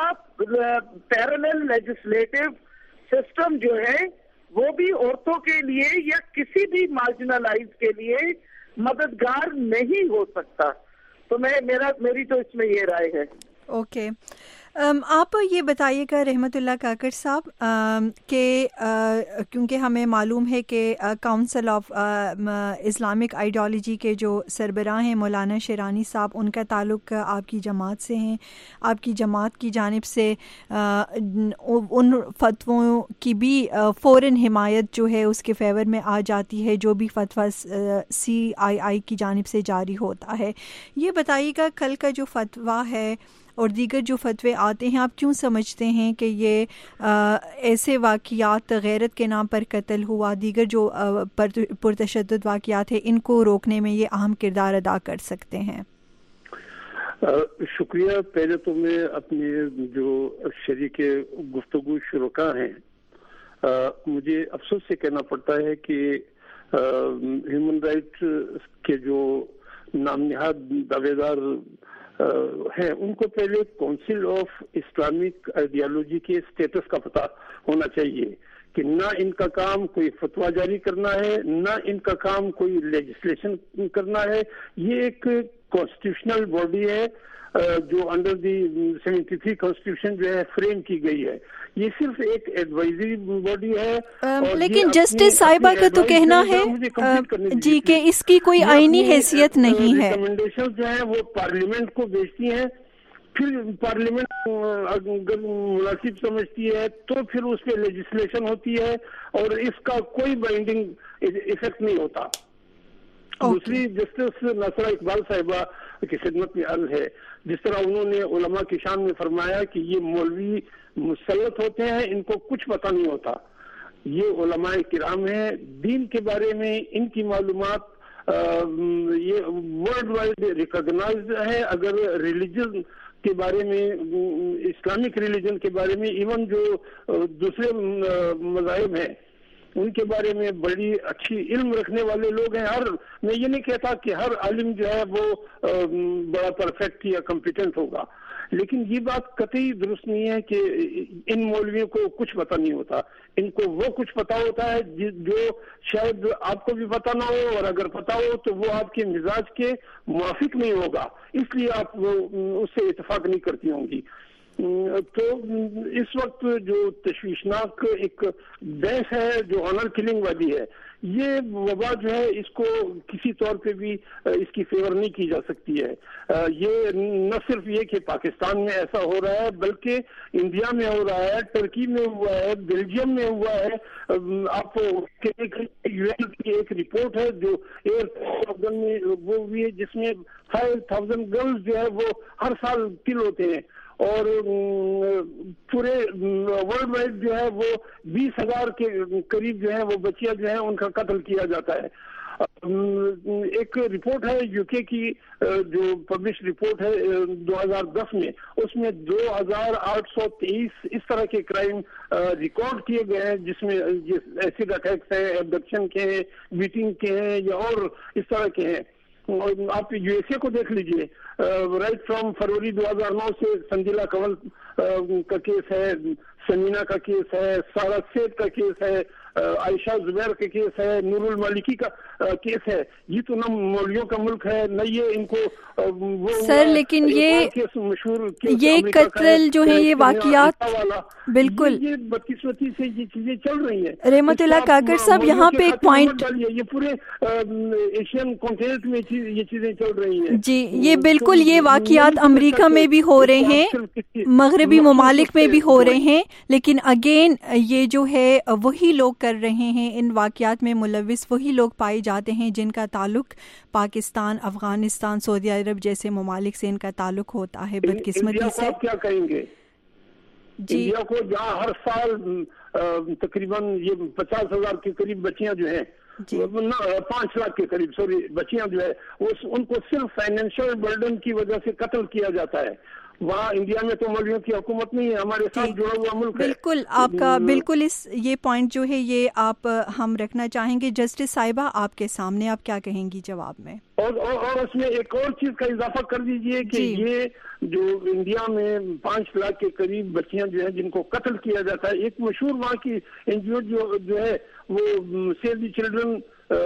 پیرلل لیجسلیٹو سسٹم جو ہے وہ بھی عورتوں کے لیے یا کسی بھی مارجنلائز کے لیے مددگار نہیں ہو سکتا. تو میں میرا میری تو اس میں یہ رائے ہے. Okay okay. Um, آپ یہ بتائیے گا رحمت اللہ کاکڑ صاحب um, کہ uh, کیونکہ ہمیں معلوم ہے کہ کونسل آف اسلامک آئیڈیالوجی کے جو سربراہ ہیں مولانا شیرانی صاحب ان کا تعلق آپ کی جماعت سے ہیں. آپ کی جماعت کی جانب سے uh, ان فتووں کی بھی uh, فوراً حمایت جو ہے اس کے فیور میں آ جاتی ہے جو بھی فتویٰ سی آئی آئی کی جانب سے جاری ہوتا ہے. یہ بتائیے گا کل کا جو فتویٰ ہے اور دیگر جو فتوے آتے ہیں آپ کیوں سمجھتے ہیں کہ یہ آ, ایسے واقعات غیرت کے نام پر قتل ہوا دیگر جو پرتشدد واقعات ہیں ان کو روکنے میں یہ اہم کردار ادا کر سکتے ہیں؟ شکریہ. پہلے تو میں اپنے جو شریک گفتگو شرکا ہیں مجھے افسوس سے کہنا پڑتا ہے کہ ہیومن رائٹ کے جو نام نہاد دعوے دار ہیں ان کو پہلے کونسل آف اسلامک آئیڈیالوجی کے اسٹیٹس کا پتہ ہونا چاہیے کہ نہ ان کا کام کوئی فتویٰ جاری کرنا ہے نہ ان کا کام کوئی لیجسلیشن کرنا ہے. یہ ایک کانسٹیٹیوشنل باڈی ہے جو under the seventy three constitution جو ہے فریم کی گئی ہے. یہ صرف ایک ایڈوائزری باڈی ہے. لیکن جسٹس صاحبہ کا تو کہنا ہے جی کہ اس کی کوئی آئینی حیثیت نہیں ہے. ریکمنڈیشن جو ہے وہ پارلیمنٹ کو بھیجتی ہیں, پھر پارلیمنٹ اگر مناسب سمجھتی ہے تو پھر اس پہ لیجسلیشن ہوتی ہے اور اس کا کوئی بائنڈنگ ایفیکٹ نہیں ہوتا. دوسری جسٹس ناصرہ اقبال صاحبہ کی خدمت میں عرض ہے جس طرح انہوں نے علماء کی شان میں فرمایا کہ یہ مولوی مسلط ہوتے ہیں ان کو کچھ پتہ نہیں ہوتا. یہ علماء کرام ہیں, دین کے بارے میں ان کی معلومات یہ ورلڈ وائڈ ریکگنائزڈ ہے. اگر ریلیجن کے بارے میں اسلامک ریلیجن کے بارے میں ایون جو دوسرے مذاہب ہیں ان کے بارے میں بڑی اچھی علم رکھنے والے لوگ ہیں. ہر میں یہ نہیں کہتا کہ ہر عالم جو ہے وہ بڑا پرفیکٹ یا کمپیٹنٹ ہوگا, لیکن یہ بات قطعی درست نہیں ہے کہ ان مولویوں کو کچھ پتہ نہیں ہوتا. ان کو وہ کچھ پتہ ہوتا ہے جو شاید آپ کو بھی پتہ نہ ہو, اور اگر پتہ ہو تو وہ آپ کے مزاج کے موافق نہیں ہوگا, اس لیے آپ اس سے اتفاق نہیں کرتی ہوں گی. تو اس وقت جو تشویشناک ایک بحث ہے جو آنر کلنگ والی ہے, یہ وبا جو ہے اس کو کسی طور پہ بھی اس کی فیور نہیں کی جا سکتی ہے. یہ نہ صرف یہ کہ پاکستان میں ایسا ہو رہا ہے بلکہ انڈیا میں ہو رہا ہے, ترکی میں ہوا ہے, بیلجیم میں ہوا ہے. آپ یو این کی ایک رپورٹ ہے جو ایئر میں وہ بھی ہے جس میں فائیو تھاؤزینڈ گرلز جو ہے وہ ہر سال کل ہوتے ہیں, اور پورے ورلڈ وائڈ جو ہے وہ بیس ہزار کے قریب جو ہے وہ بچیاں جو ہیں ان کا قتل کیا جاتا ہے. ایک رپورٹ ہے یو کے کی جو پبلش رپورٹ ہے دو ہزار دس میں، اس میں دو ہزار آٹھ سو تیئیس اس طرح کے کرائم ریکارڈ کیے گئے ہیں جس میں ایسڈ اٹیکس ہیں، ایبڈکشن کے ہیں، بیٹنگ کے ہیں یا اور اس طرح کے ہیں. آپ یو ایس اے کو دیکھ لیجئے، رائٹ فرام فروری دو ہزار نو سے سنجیلا کنول کا کیس ہے، سمینا کا کیس ہے، سارا سید کا کیس ہے، عائشہ زبیر کا کیس ہے، نور المالکی کا کیس ہے. یہ تو نہ مولویوں کا ملک ہے نہ یہ ان کو وہ سر، لیکن یہ مشہور یہ قتل جو ہے، یہ واقعات بالکل یہ بدقسمتی سے یہ چیزیں چل رہی ہیں. رحمت اللہ کاکڑ صاحب، یہاں پہ ایک پوائنٹ، یہ پورے ایشین کانٹیننٹ میں یہ چیزیں چل رہی ہیں. جی، یہ بالکل یہ واقعات امریکہ میں بھی ہو رہے ہیں، مغربی ممالک میں بھی ہو رہے ہیں، لیکن اگین یہ جو ہے وہی لوگ کر رہے ہیں، ان واقعات میں ملوث وہی لوگ پائے جاتے ہیں جن کا تعلق پاکستان، افغانستان، سعودی عرب جیسے ممالک سے ان کا تعلق ہوتا ہے بدقسمتی سے. کیا کہیں گے انڈیا کو، جہاں ہر سال تقریباً یہ پچاس ہزار کے قریب بچیاں جو ہیں، پانچ لاکھ کے قریب سوری بچیاں جو ہے ان کو صرف فائنینشیل برڈن کی وجہ سے قتل کیا جاتا ہے. وہاں انڈیا میں تو مولویوں کی حکومت نہیں ہے، ہمارے ساتھ جڑا ہوا ملک ہے. بالکل آپ کا بالکل اس یہ پوائنٹ جو ہے یہ آپ ہم رکھنا چاہیں گے. جسٹس صاحبہ، آپ کے سامنے آپ کیا کہیں گی جواب میں؟ اور اور اس میں ایک اور چیز کا اضافہ کر دیجئے کہ یہ جو انڈیا میں پانچ لاکھ کے قریب بچیاں جو ہیں جن کو قتل کیا جاتا ہے، ایک مشہور وہاں کی این جی او جو جو ہے وہ سیو دی چلڈرن،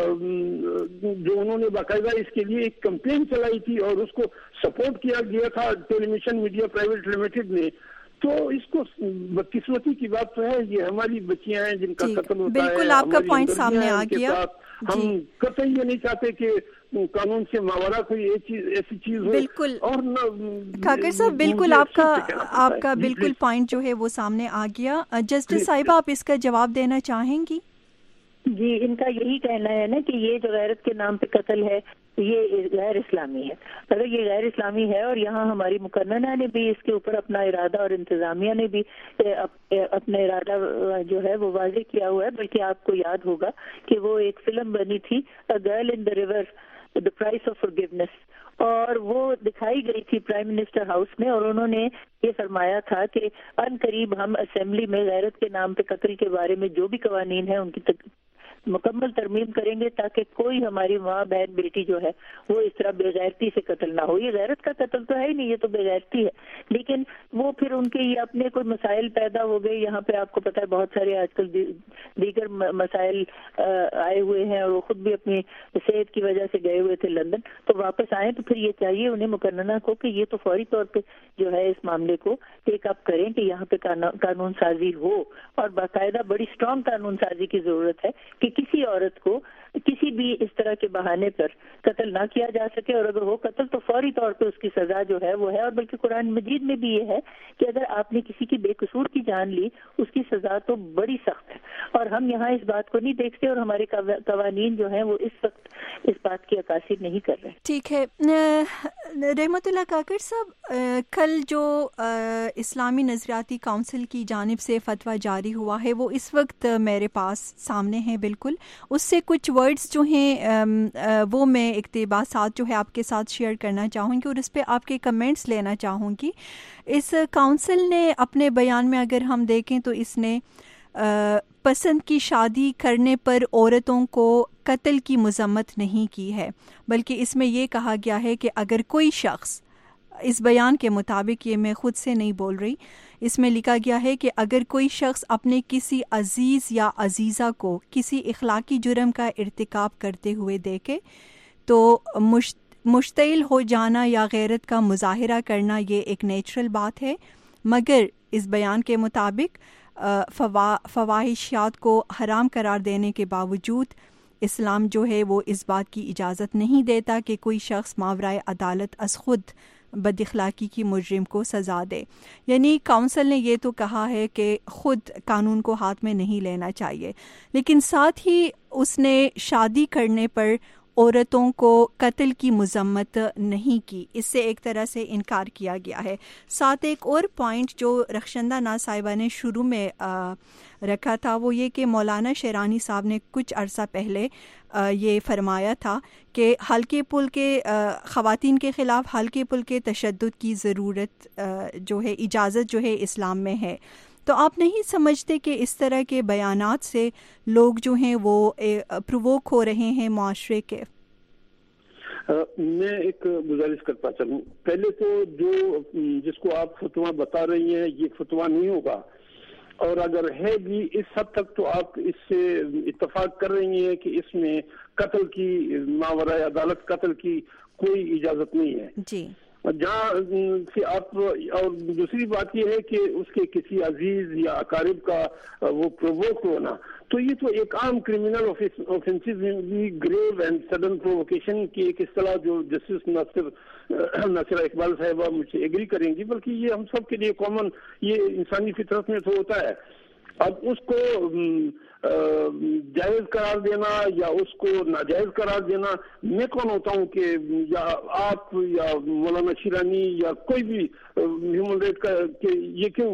جو انہوں نے باقاعدہ اس کے لیے ایک کمپین چلائی تھی اور اس کو سپورٹ کیا گیا تھا television media private limited نے. تو اس کو بدقسمتی کی بات تو ہے، یہ ہماری بچیاں ہیں جن کا قتل ہوتا ہے. بالکل آپ کا پوائنٹ سامنے آ گیا. ہم قطعی یہ نہیں چاہتے کہ قانون سے ماورا کوئی ایسی چیز ہو. بالکل اور کاکڑ صاحب، بالکل آپ کا آپ کا بالکل پوائنٹ جو ہے وہ سامنے آ گیا. جسٹس صاحبہ، آپ اس کا جواب دینا چاہیں گی؟ جی، ان کا یہی کہنا ہے نا کہ یہ جو غیرت کے نام پہ قتل ہے یہ غیر اسلامی ہے. اگر یہ غیر اسلامی ہے اور یہاں ہماری مقننہ نے بھی اس کے اوپر اپنا ارادہ اور انتظامیہ نے بھی اپنا ارادہ جو ہے وہ واضح کیا ہوا ہے. بلکہ آپ کو یاد ہوگا کہ وہ ایک فلم بنی تھی a girl in the river, the price of forgiveness, اور وہ دکھائی گئی تھی پرائم منسٹر ہاؤس میں، اور انہوں نے یہ فرمایا تھا کہ ان قریب ہم اسمبلی میں غیرت کے نام پہ قتل کے بارے میں جو بھی قوانین ہیں ان کی تک مکمل ترمیم کریں گے تاکہ کوئی ہماری ماں بہن بیٹی جو ہے وہ اس طرح بے غیرتی سے قتل نہ ہو. یہ غیرت کا قتل تو ہے ہی نہیں، یہ تو بے غیرتی ہے. لیکن وہ پھر ان کے یہ اپنے کوئی مسائل پیدا ہو گئے. یہاں پہ آپ کو پتہ ہے بہت سارے آج کل دیگر مسائل آئے ہوئے ہیں، اور وہ خود بھی اپنی صحت کی وجہ سے گئے ہوئے تھے لندن، تو واپس آئیں تو پھر یہ چاہیے انہیں مقننہ کو کہ یہ تو فوری طور پہ جو ہے اس معاملے کو ٹیک اپ کریں کہ یہاں پہ قانون سازی ہو، اور باقاعدہ بڑی اسٹرانگ قانون سازی کی ضرورت ہے کہ کسی عورت کو کسی بھی اس طرح کے بہانے پر قتل نہ کیا جا سکے، اور اگر ہو قتل تو فوری طور پہ اس کی سزا جو ہے وہ ہے. اور بلکہ قرآن مجید میں بھی یہ ہے کہ اگر آپ نے کسی کی بے قصور کی جان لی اس کی سزا تو بڑی سخت ہے. اور ہم یہاں اس بات کو نہیں دیکھتے، اور ہمارے قوانین جو ہیں وہ اس وقت اس بات کی عکاسی نہیں کر رہے. ٹھیک ہے رحمت اللہ کاکڑ صاحب، کل جو اسلامی نظریاتی کونسل کی جانب سے فتویٰ جاری ہوا ہے وہ اس وقت میرے پاس سامنے ہے. بالکل اس سے کچھ ورڈز جو ہیں وہ میں اقتباسات جو ہے آپ کے ساتھ شیئر کرنا چاہوں گی اور اس پہ آپ کے کمنٹس لینا چاہوں گی. اس کونسل نے اپنے بیان میں اگر ہم دیکھیں تو اس نے پسند کی شادی کرنے پر عورتوں کو قتل کی مذمت نہیں کی ہے، بلکہ اس میں یہ کہا گیا ہے کہ اگر کوئی شخص، اس بیان کے مطابق، یہ میں خود سے نہیں بول رہی، اس میں لکھا گیا ہے کہ اگر کوئی شخص اپنے کسی عزیز یا عزیزہ کو کسی اخلاقی جرم کا ارتکاب کرتے ہوئے دیکھے تو مشتعل ہو جانا یا غیرت کا مظاہرہ کرنا یہ ایک نیچرل بات ہے، مگر اس بیان کے مطابق فواحشات کو حرام قرار دینے کے باوجود اسلام جو ہے وہ اس بات کی اجازت نہیں دیتا کہ کوئی شخص ماورائے عدالت از خود بد اخلاقی کی مجرم کو سزا دے. یعنی کونسل نے یہ تو کہا ہے کہ خود قانون کو ہاتھ میں نہیں لینا چاہیے، لیکن ساتھ ہی اس نے شادی کرنے پر عورتوں کو قتل کی مذمت نہیں کی، اس سے ایک طرح سے انکار کیا گیا ہے۔ ساتھ ایک اور پوائنٹ جو رخشندہ ناز صاحبہ نے شروع میں آ, رکھا تھا وہ یہ کہ مولانا شیرانی صاحب نے کچھ عرصہ پہلے آ, یہ فرمایا تھا کہ ہلکے پل کے آ, خواتین کے خلاف ہلکے پل کے تشدد کی ضرورت آ, جو ہے اجازت جو ہے اسلام میں ہے۔ تو آپ نہیں سمجھتے کہ اس طرح کے بیانات سے لوگ جو ہیں وہ پرووک ہو رہے ہیں معاشرے کے؟ میں ایک گزارش کرتا چلوں، پہلے تو جو جس کو آپ فتویٰ بتا رہی ہیں یہ فتویٰ نہیں ہوگا، اور اگر ہے بھی اس حد تک تو آپ اس سے اتفاق کر رہی ہیں کہ اس میں قتل کی ماورائے عدالت قتل کی کوئی اجازت نہیں ہے جی، جہاں سے آپ، اور دوسری بات یہ ہے کہ اس کے کسی عزیز یا اقارب کا وہ پرووک ہونا، تو یہ تو ایک عام کرمنل اوفینسز میں بھی گریو اینڈ سڈن پرووکیشن کی ایک اصطلاح جو جسٹس ناصر ناصرہ اقبال صاحبہ مجھ سے ایگری کریں گی، بلکہ یہ ہم سب کے لیے کامن، یہ انسانی فطرت میں تو ہوتا ہے۔ اب اس کو جائز قرار دینا یا اس کو ناجائز قرار دینا، میں کون ہوتا ہوں کہ یا آپ یا مولانا شیرانی یا کوئی بھی ہیومن رائٹ کا کہ یہ کیوں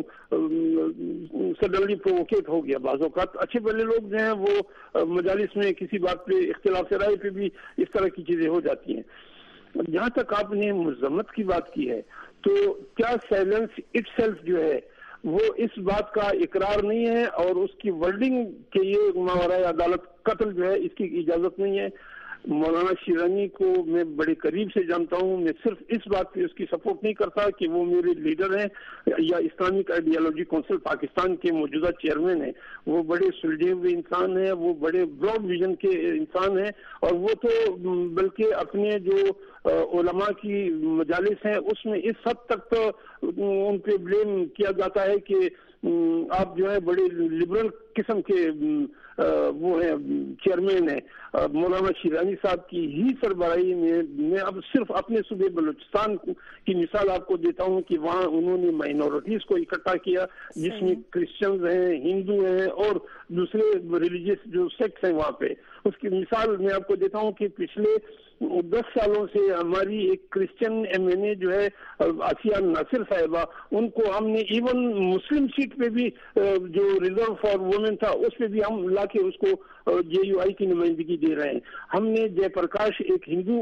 سڈنلی پرووکیٹ ہو گیا۔ بعض اوقات اچھے بھلے لوگ جو ہیں وہ مجالس میں کسی بات پہ اختلاف رائے پہ بھی اس طرح کی چیزیں ہو جاتی ہیں۔ جہاں تک آپ نے مذمت کی بات کی ہے تو کیا سائلنس اٹ سیلف جو ہے وہ اس بات کا اقرار نہیں ہے، اور اس کی ورڈنگ کہ یہ ماورائے عدالت قتل جو ہے اس کی اجازت نہیں ہے۔ مولانا شیرانی کو میں بڑے قریب سے جانتا ہوں، میں صرف اس بات پہ اس کی سپورٹ نہیں کرتا کہ وہ میرے لیڈر ہیں یا اسلامک آئیڈیالوجی کونسل پاکستان کے موجودہ چیئرمین ہیں، وہ بڑے سلجھے ہوئے انسان ہیں، وہ بڑے براڈ ویژن کے انسان ہیں، اور وہ تو بلکہ اپنے جو علماء کی مجالس ہیں اس میں اس حد تک تو ان پہ بلیم کیا جاتا ہے کہ آپ جو ہے بڑے لبرل قسم کے وہ ہیں چیئرمین ہیں۔ مولانا شیرانی صاحب کی ہی سربراہی میں میں اب صرف اپنے صوبے بلوچستان کی مثال آپ کو دیتا ہوں کہ وہاں انہوں نے مائنورٹیز کو اکٹھا کیا، جس میں کرسچنز ہیں، ہندو ہیں اور دوسرے ریلیجیس جو سیکٹس ہیں وہاں پہ۔ اس کی مثال میں آپ کو دیتا ہوں کہ پچھلے دس سالوں سے ہماری ایک کرسچن ایم این اے جو ہے آسیہ ناصر صاحبہ، ان کو ہم نے ایون مسلم سیٹ پہ بھی جو ریزرو فار وومن تھا اس پہ بھی ہم لا کے اس کو جے یو آئی کی نمائندگی دے رہے ہیں۔ ہم نے جے پرکاش ایک ہندو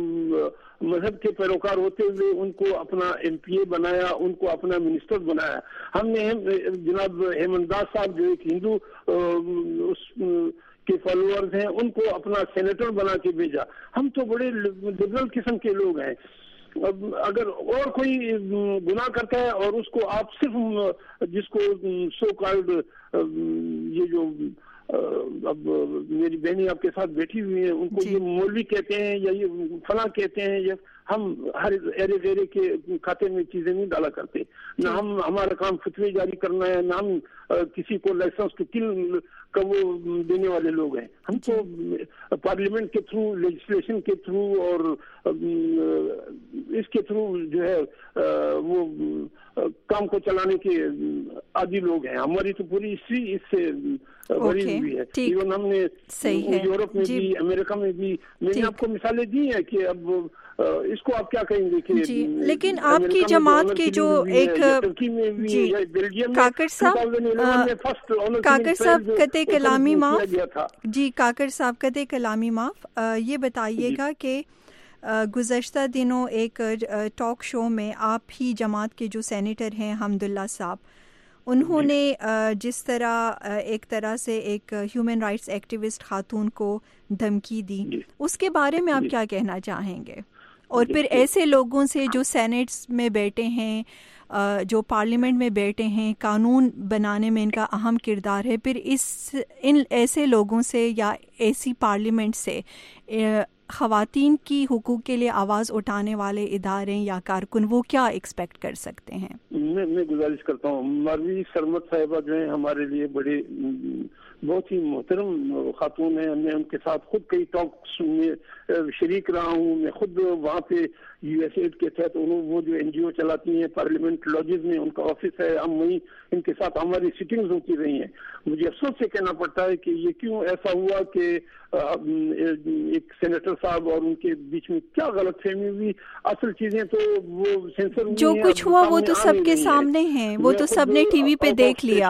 مذہب کے پیروکار ہوتے ہوئے ان کو اپنا ایم پی اے بنایا، ان کو اپنا منسٹر بنایا۔ ہم نے جناب ہیمنت داس صاحب جو ایک ہندو اس کے فالوورز ہیں ان کو اپنا سینیٹر بنا کے بھیجا۔ ہم تو بڑے لبرل قسم کے لوگ ہیں۔ اب اگر اور کوئی گناہ کرتا ہے اور اس کو آپ صرف جس کو سو کالڈ یہ جو اب میری بہنیں آپ کے ساتھ بیٹھی ہوئی ہیں ان کو یہ مولوی کہتے ہیں یا یہ فلاں کہتے ہیں، یا ہم ہر ایرے ایرے کے کھاتے میں چیزیں نہیں ڈالا کرتے، نہ ہم ہمارا کام فتوی جاری کرنا ہے، نہ ہم کسی کو لائسنس ٹو کل کا وہ دینے والے لوگ ہیں۔ ہم تو پارلیمنٹ کے تھرو، لیجسلیشن کے تھرو اور اس کے تھرو جو ہے وہ کام کو چلانے کے عادی لوگ ہیں۔ ہماری تو پوری ہسٹری اس سے بھری ہوئی ہے۔ ایون ہم نے یورپ میں بھی، امریکہ میں بھی، میں نے آپ کو مثالیں دی ہیں کہ اب اس کو آپ کیا کہیں گے کہ جی، لیکن آپ کی جماعت کی جو ایک جی کاکڑ صاحب کاکڑ صاحب قطع کلامی معاف جی کاکڑ صاحب قطع کلامی معاف یہ بتائیے گا کہ گزشتہ دنوں ایک ٹاک شو میں آپ ہی جماعت کے جو سینیٹر ہیں حمداللہ صاحب، انہوں نے جس طرح ایک طرح سے ایک ہیومن رائٹس ایکٹیوسٹ خاتون کو دھمکی دی، اس کے بارے میں آپ کیا کہنا چاہیں گے؟ اور پھر ایسے لوگوں سے جو سینیٹس میں بیٹھے ہیں، جو پارلیمنٹ میں بیٹھے ہیں، قانون بنانے میں ان کا اہم کردار ہے، پھر اس ان ایسے لوگوں سے یا ایسی پارلیمنٹ سے خواتین کی حقوق کے لیے آواز اٹھانے والے ادارے یا کارکن وہ کیا ایکسپیکٹ کر سکتے ہیں؟ میں میں گزارش کرتا ہوں، مروی سرمد صاحبہ جو ہیں ہمارے لیے بڑے بہت ہی محترم خاتون ہیں، میں ان کے ساتھ خود کئی ٹاکس میں شریک رہا ہوں، میں خود وہاں پہ یو ایس ایڈ کے تحت انہوں وہ جو این جی او چلاتی ہیں پارلیمنٹ لاجز میں ان کا آفس ہے، ہم وہیں ان کے ساتھ ہماری سیٹنگز ہوتی رہی ہیں۔ مجھے افسوس سے کہنا پڑتا ہے کہ یہ کیوں ایسا ہوا کہ ایک سینیٹر سینیٹر صاحب اور ان کے بیچ میں کیا غلط فہمی ہوئی. اصل چیزیں تو وہ سینسر جو کچھ ہوا وہ تو سب کے سامنے ہیں, وہ تو سب نے ٹی وی پہ دیکھ لیا.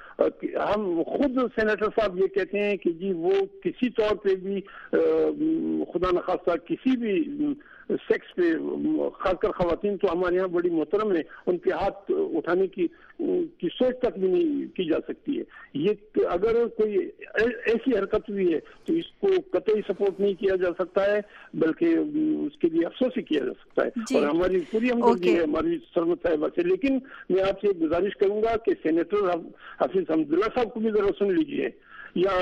ہم خود سینیٹر صاحب یہ کہتے ہیں کہ جی وہ کسی طور پہ بھی خدا نخواستہ کسی بھی سیکس پہ, خاص کر خواتین تو ہمارے یہاں بڑی محترم ہیں, ان پہ ہاتھ اٹھانے کی کی سوچ تک بھی نہیں کی جا سکتی ہے. یہ اگر کوئی ایسی حرکت ہوئی ہے تو اس کو قطعی سپورٹ نہیں کیا جا سکتا ہے, بلکہ اس کے لیے افسوس ہی کیا جا سکتا ہے. اور ہماری پوری ہمدردی ہے ہماری سرمت صاحبہ سے. لیکن میں آپ سے گزارش کروں گا کہ سینیٹر حفیظ حمداللہ صاحب کو بھی ذرا سن لیجیے, یا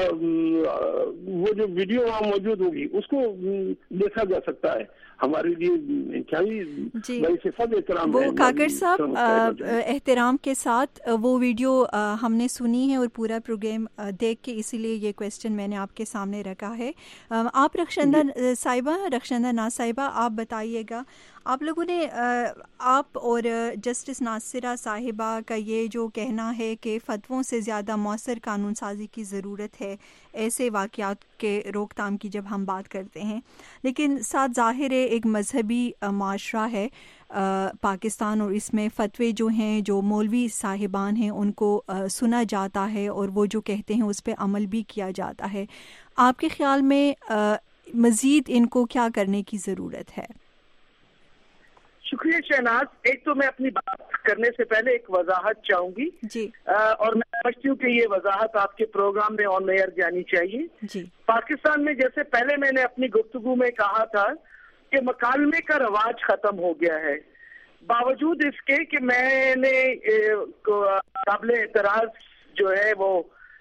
وہ جو ویڈیو وہاں موجود ہوگی اس کو دیکھا جا سکتا ہے. ہمارے لیے انتہائی باعث فخر احترام ہے. وہ کاکڑ صاحب احترام کے ساتھ وہ ویڈیو ہم نے سنی ہے اور پورا پروگرام دیکھ کے اسی لیے یہ کویسچن میں نے آپ کے سامنے رکھا ہے. آپ رخشندہ صاحبہ, رخشندہ ناز صاحبہ, آپ بتائیے گا, آپ لوگوں نے, آپ اور جسٹس ناصرہ صاحبہ کا یہ جو کہنا ہے کہ فتووں سے زیادہ مؤثر قانون سازی کی ضرورت ہے ایسے واقعات کے روک تھام کی جب ہم بات کرتے ہیں, لیکن ساتھ ظاہر ہے ایک مذہبی معاشرہ ہے پاکستان, اور اس میں فتوے جو ہیں, جو مولوی صاحبان ہیں, ان کو سنا جاتا ہے اور وہ جو کہتے ہیں اس پہ عمل بھی کیا جاتا ہے. آپ کے خیال میں مزید ان کو کیا کرنے کی ضرورت ہے؟ شکریہ شہناز. ایک تو میں اپنی بات کرنے سے پہلے ایک وضاحت چاہوں گی جی, اور میں سمجھتی ہوں کہ یہ وضاحت آپ کے پروگرام میں آن ایئر جانی چاہیے. جی, پاکستان میں جیسے پہلے میں نے اپنی گفتگو میں کہا تھا کہ مکالمے کا رواج ختم ہو گیا ہے, باوجود اس کے کہ میں نے قابل اعتراض جو ہے وہ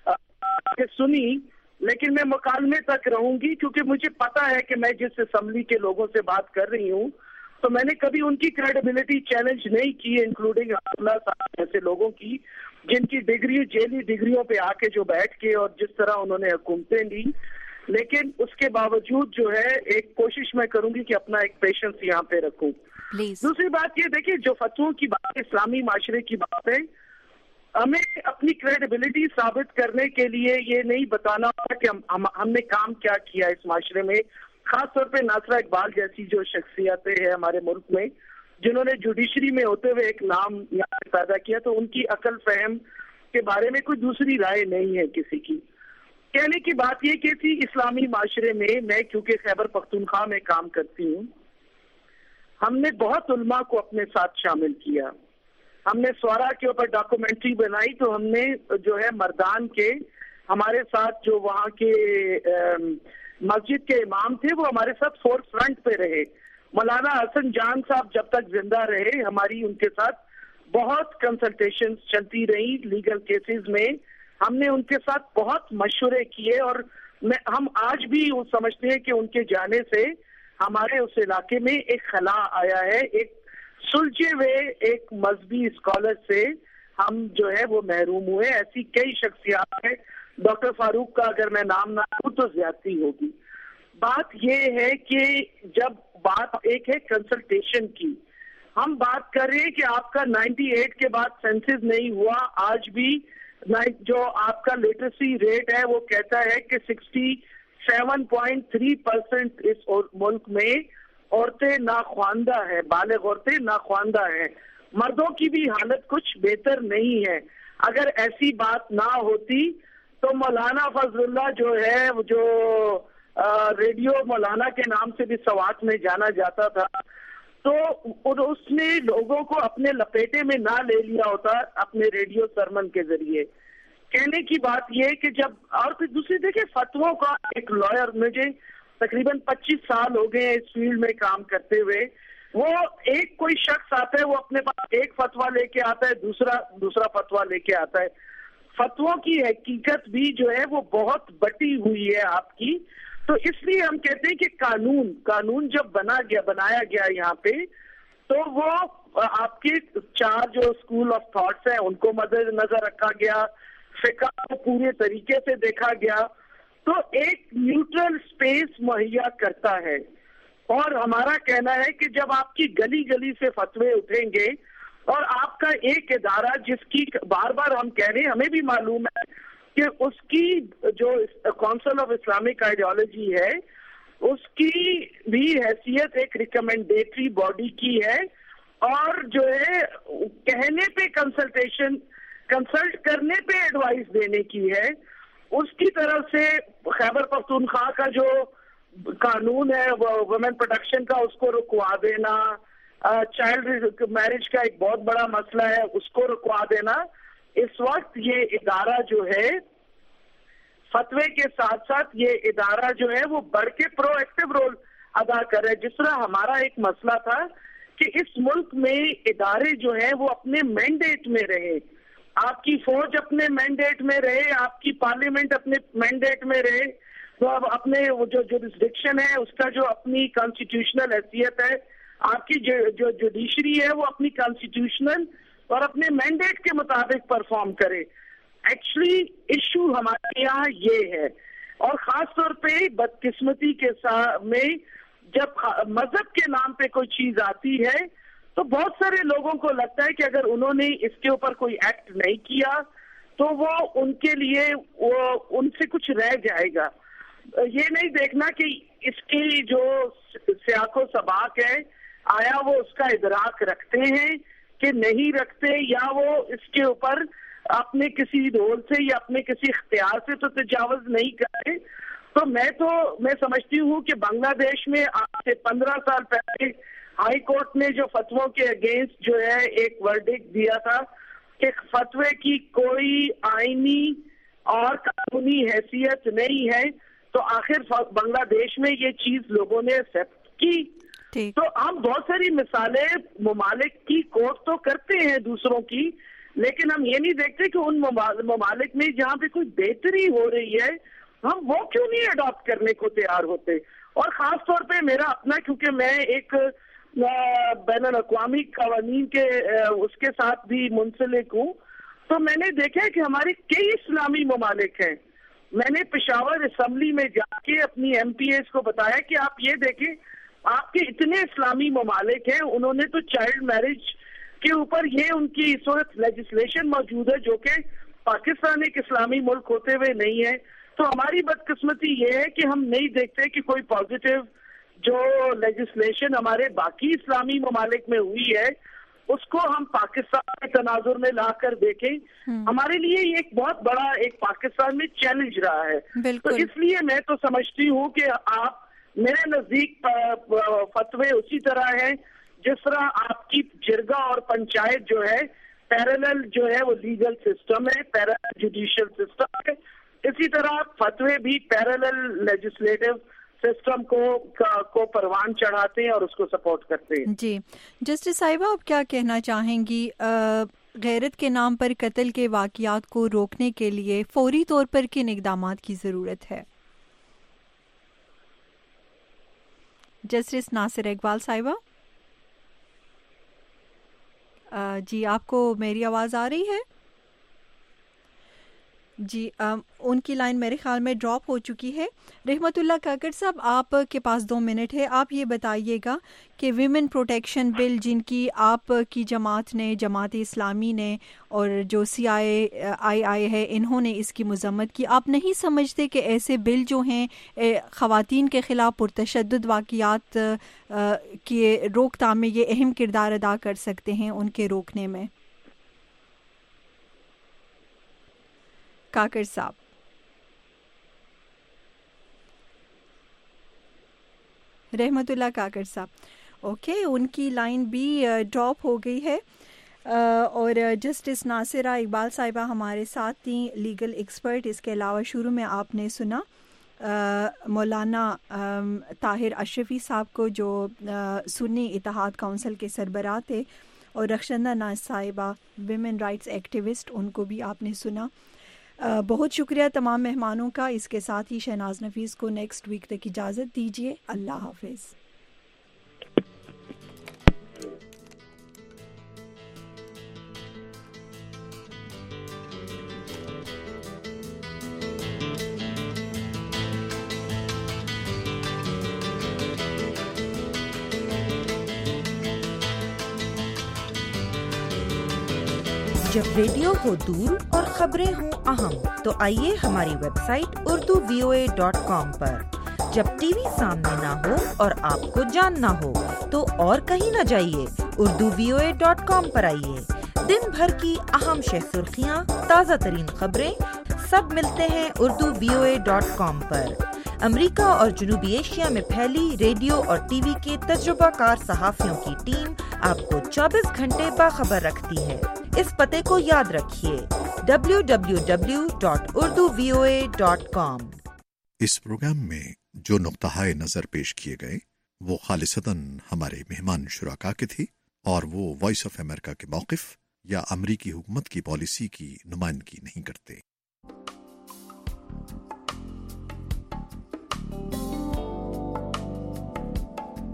سنی, لیکن میں مکالمے تک رہوں گی کیونکہ مجھے پتا ہے کہ میں جس اسمبلی کے لوگوں سے بات کر رہی ہوں تو میں نے کبھی ان کی کریڈیبلٹی چیلنج نہیں کی, انکلوڈنگ اللہ صاحب ایسے لوگوں کی جن کی ڈگری جیلی ڈگریوں پہ آ کے جو بیٹھ کے اور جس طرح انہوں نے حکومتیں لی. لیکن اس کے باوجود جو ہے ایک کوشش میں کروں گی کہ اپنا ایک پیشنس یہاں پہ رکھوں. دوسری بات یہ دیکھیں, جو فتووں کی بات اسلامی معاشرے کی بات ہے, ہمیں اپنی کریڈیبلٹی ثابت کرنے کے لیے یہ نہیں بتانا ہوگا کہ ہم ہم نے کام کیا کیا اس معاشرے میں, خاص طور پہ ناصرہ اقبال جیسی جو شخصیتیں ہیں ہمارے ملک میں جنہوں نے جوڈیشری میں ہوتے ہوئے ایک نام یہاں پیدا کیا, تو ان کی عقل فہم کے بارے میں کوئی دوسری رائے نہیں ہے کسی کی. کہنے کی بات یہ کہ تھی اسلامی معاشرے میں, میں کیونکہ خیبر پختونخوا میں کام کرتی ہوں, ہم نے بہت علماء کو اپنے ساتھ شامل کیا. ہم نے سوارا کے اوپر ڈاکومنٹری بنائی تو ہم نے جو ہے مردان کے ہمارے ساتھ جو وہاں کے مسجد کے امام تھے وہ ہمارے ساتھ فور فرنٹ پہ رہے. مولانا حسن جان صاحب جب تک زندہ رہے ہماری ان کے ساتھ بہت کنسلٹیشن چلتی رہی لیگل کیسز میں, ہم نے ان کے ساتھ بہت مشورے کیے, اور میں ہم آج بھی سمجھتے ہیں کہ ان کے جانے سے ہمارے اس علاقے میں ایک خلا آیا ہے, ایک سلجھے ہوئے ایک مذہبی اسکالر سے ہم جو ہے وہ محروم ہوئے. ایسی کئی شخصیات ہیں, ڈاکٹر فاروق کا اگر میں نام نہ لوں تو زیادتی ہوگی. بات یہ ہے کہ جب بات ایک ہے کنسلٹیشن کی, ہم بات کر رہے ہیں کہ آپ کا نائنٹی ایٹ کے بعد سینسز نہیں ہوا, آج بھی جو آپ کا لٹریسی ریٹ ہے وہ کہتا ہے کہ sixty seven point three percent اس ملک میں عورتیں ناخواندہ ہیں, بالغ عورتیں ناخواندہ ہیں. مردوں کی بھی حالت کچھ بہتر نہیں ہے. اگر ایسی بات نہ ہوتی تو مولانا فضل اللہ جو ہے جو ریڈیو مولانا کے نام سے بھی سوات میں جانا جاتا تھا, تو اس نے لوگوں کو اپنے لپیٹے میں نہ لے لیا ہوتا اپنے ریڈیو سرمن کے ذریعے. کہنے کی بات یہ کہ جب, اور پھر دوسری دیکھیں فتووں کا, ایک لائر مجھے تقریباً پچیس سال ہو گئے اس فیلڈ میں کام کرتے ہوئے, وہ ایک کوئی شخص آتا ہے وہ اپنے پاس ایک فتویٰ لے کے آتا ہے, دوسرا دوسرا فتویٰ لے کے آتا ہے. فتووں کی حقیقت بھی جو ہے وہ بہت بٹی ہوئی ہے آپ کی. تو اس لیے ہم کہتے ہیں کہ قانون قانون جب بنا گیا بنایا گیا یہاں پہ, تو وہ آپ کے چار جو اسکول آف تھاٹس ہیں ان کو مد نظر رکھا گیا, فقہ کو پورے طریقے سے دیکھا گیا, تو ایک نیوٹرل سپیس مہیا کرتا ہے. اور ہمارا کہنا ہے کہ جب آپ کی گلی گلی سے فتوے اٹھیں گے اور آپ کا ایک ادارہ جس کی بار بار ہم کہہ رہے ہیں, ہمیں بھی معلوم ہے کہ اس کی جو کونسل آف اسلامک آئیڈیالوجی ہے اس کی بھی حیثیت ایک ریکمینڈیٹری باڈی کی ہے اور جو ہے کہنے پہ کنسلٹیشن کنسلٹ کرنے پہ ایڈوائس دینے کی ہے. اس کی طرف سے خیبر پختونخوا کا جو قانون ہے وومن پروٹیکشن کا اس کو رکوا دینا, چائلڈ میرج کا ایک بہت بڑا مسئلہ ہے اس کو رکوا دینا. اس وقت یہ ادارہ جو ہے فتوے کے ساتھ ساتھ یہ ادارہ جو ہے وہ بڑھ کے پرو ایکٹیو رول ادا کر رہے. جس طرح ہمارا ایک مسئلہ تھا کہ اس ملک میں ادارے جو ہیں وہ اپنے مینڈیٹ میں رہے, آپ کی فوج اپنے مینڈیٹ میں رہے, آپ کی پارلیمنٹ اپنے مینڈیٹ میں رہے, تو اب اپنے جو جوریسڈکشن ہے اس کا جو اپنی کانسٹیٹیوشنل حیثیت ہے, آپ کی جو جوڈیشری ہے وہ اپنی کانسٹیٹیوشنل اور اپنے مینڈیٹ کے مطابق پرفارم کرے. ایکچولی ایشو ہمارے یہاں یہ ہے, اور خاص طور پہ بدقسمتی کے ساتھ میں جب مذہب کے نام پہ کوئی چیز آتی ہے تو بہت سارے لوگوں کو لگتا ہے کہ اگر انہوں نے اس کے اوپر کوئی ایکٹ نہیں کیا تو وہ ان کے لیے وہ ان سے کچھ رہ جائے گا. یہ نہیں دیکھنا کہ اس کی جو سیاق و سباق ہے آیا وہ اس کا ادراک رکھتے ہیں کہ نہیں رکھتے, یا وہ اس کے اوپر اپنے کسی رول سے یا اپنے کسی اختیار سے تو تجاوز نہیں کرے. تو میں تو میں سمجھتی ہوں کہ بنگلہ دیش میں آج سے پندرہ سال پہلے ہائی کورٹ نے جو فتووں کے اگینسٹ جو ہے ایک ورڈکٹ دیا تھا کہ فتوے کی کوئی آئینی اور قانونی حیثیت نہیں ہے, تو آخر بنگلہ دیش میں یہ چیز لوگوں نے ایکسپٹ کی. تو ہم بہت ساری مثالیں ممالک کی کوٹ تو کرتے ہیں دوسروں کی, لیکن ہم یہ نہیں دیکھتے کہ ان ممالک میں جہاں پہ کوئی بہتری ہو رہی ہے ہم وہ کیوں نہیں اڈاپٹ کرنے کو تیار ہوتے. اور خاص طور پہ میرا اپنا, کیونکہ میں ایک بین الاقوامی قوانین کے اس کے ساتھ بھی منسلک ہوں, تو میں نے دیکھا کہ ہمارے کئی اسلامی ممالک ہیں. میں نے پشاور اسمبلی میں جا کے اپنی ایم پی ایز کو بتایا کہ آپ یہ دیکھیں آپ کے اتنے اسلامی ممالک ہیں, انہوں نے تو چائلڈ میرج کے اوپر یہ ان کی اس وقت لیجسلیشن موجود ہے جو کہ پاکستان ایک اسلامی ملک ہوتے ہوئے نہیں ہے. تو ہماری بدقسمتی یہ ہے کہ ہم نہیں دیکھتے کہ کوئی پازیٹیو جو لیجسلیشن ہمارے باقی اسلامی ممالک میں ہوئی ہے اس کو ہم پاکستان کے تناظر میں لا کر دیکھیں. ہمارے لیے یہ ایک بہت بڑا ایک پاکستان میں چیلنج رہا ہے. تو اس لیے میں تو سمجھتی ہوں کہ آپ میرے نزدیک فتوے اسی طرح ہیں جس طرح آپ کی جرگہ اور پنچایت جو ہے پیرالل جو ہے وہ لیگل سسٹم ہے, پیرالل جوڈیشل سسٹم ہے, اسی طرح فتوے بھی پیرالل لیجسلیٹو سسٹم کو کو پروان چڑھاتے ہیں اور اس کو سپورٹ کرتے ہیں. جی جسٹس صاحبہ, آپ کیا کہنا چاہیں گی غیرت کے نام پر قتل کے واقعات کو روکنے کے لیے فوری طور پر کن اقدامات کی ضرورت ہے؟ جسٹس ناصر اقبال صاحبہ, جی آپ کو میری آواز آ رہی ہے؟ جی ان کی لائن میرے خیال میں ڈراپ ہو چکی ہے. رحمت اللہ کاکڑ صاحب, آپ کے پاس دو منٹ ہے, آپ یہ بتائیے گا کہ ویمن پروٹیکشن بل جن کی آپ کی جماعت نے, جماعت اسلامی نے اور جو سی آئی آئی آئی ہے انہوں نے اس کی مذمت کی, آپ نہیں سمجھتے کہ ایسے بل جو ہیں خواتین کے خلاف پرتشدد واقعات کی روک تھام میں یہ اہم کردار ادا کر سکتے ہیں ان کے روکنے میں؟ کاکر صاحب. رحمت اللہ کاکر صاحب, اوکے, ان کی لائن بھی ڈراپ ہو گئی ہے. اور جسٹس ناصرہ اقبال صاحبہ ہمارے ساتھ تھیں, لیگل ایکسپرٹ. اس کے علاوہ شروع میں آپ نے سنا مولانا طاہر اشرفی صاحب کو جو سنی اتحاد کونسل کے سربراہ تھے, اور رخشندہ ناز صاحبہ ویمن رائٹس ایکٹیوسٹ, ان کو بھی آپ نے سنا. بہت شکریہ تمام مہمانوں کا. اس کے ساتھ ہی شہناز نفیس کو نیکسٹ ویک تک اجازت دیجیے. اللہ حافظ. جب ریڈیو ہو دور اور خبریں ہوں اہم تو آئیے ہماری website Urdu V O A dot com پر جب ٹی وی سامنے نہ ہو اور آپ کو جاننا ہو تو اور کہیں نہ جائیے، Urdu V O A dot com پر آئیے۔ دن بھر کی اہم شہ سرخیاں، تازہ ترین خبریں سب ملتے ہیں Urdu V O A dot com پر۔ امریکہ اور جنوبی ایشیا میں پھیلی ریڈیو اور ٹی وی کے تجربہ کار صحافیوں کی ٹیم آپ کو چوبیس گھنٹے باخبر رکھتی ہے۔ اس پتے کو یاد رکھیے، W W W dot Urdu V O A dot com. اس پروگرام میں جو نقطہ نظر پیش کیے گئے وہ خالصتاً ہمارے مہمان شرکا کے تھے اور وہ وائس آف امریکہ کے موقف یا امریکی حکومت کی پالیسی کی نمائندگی نہیں کرتے۔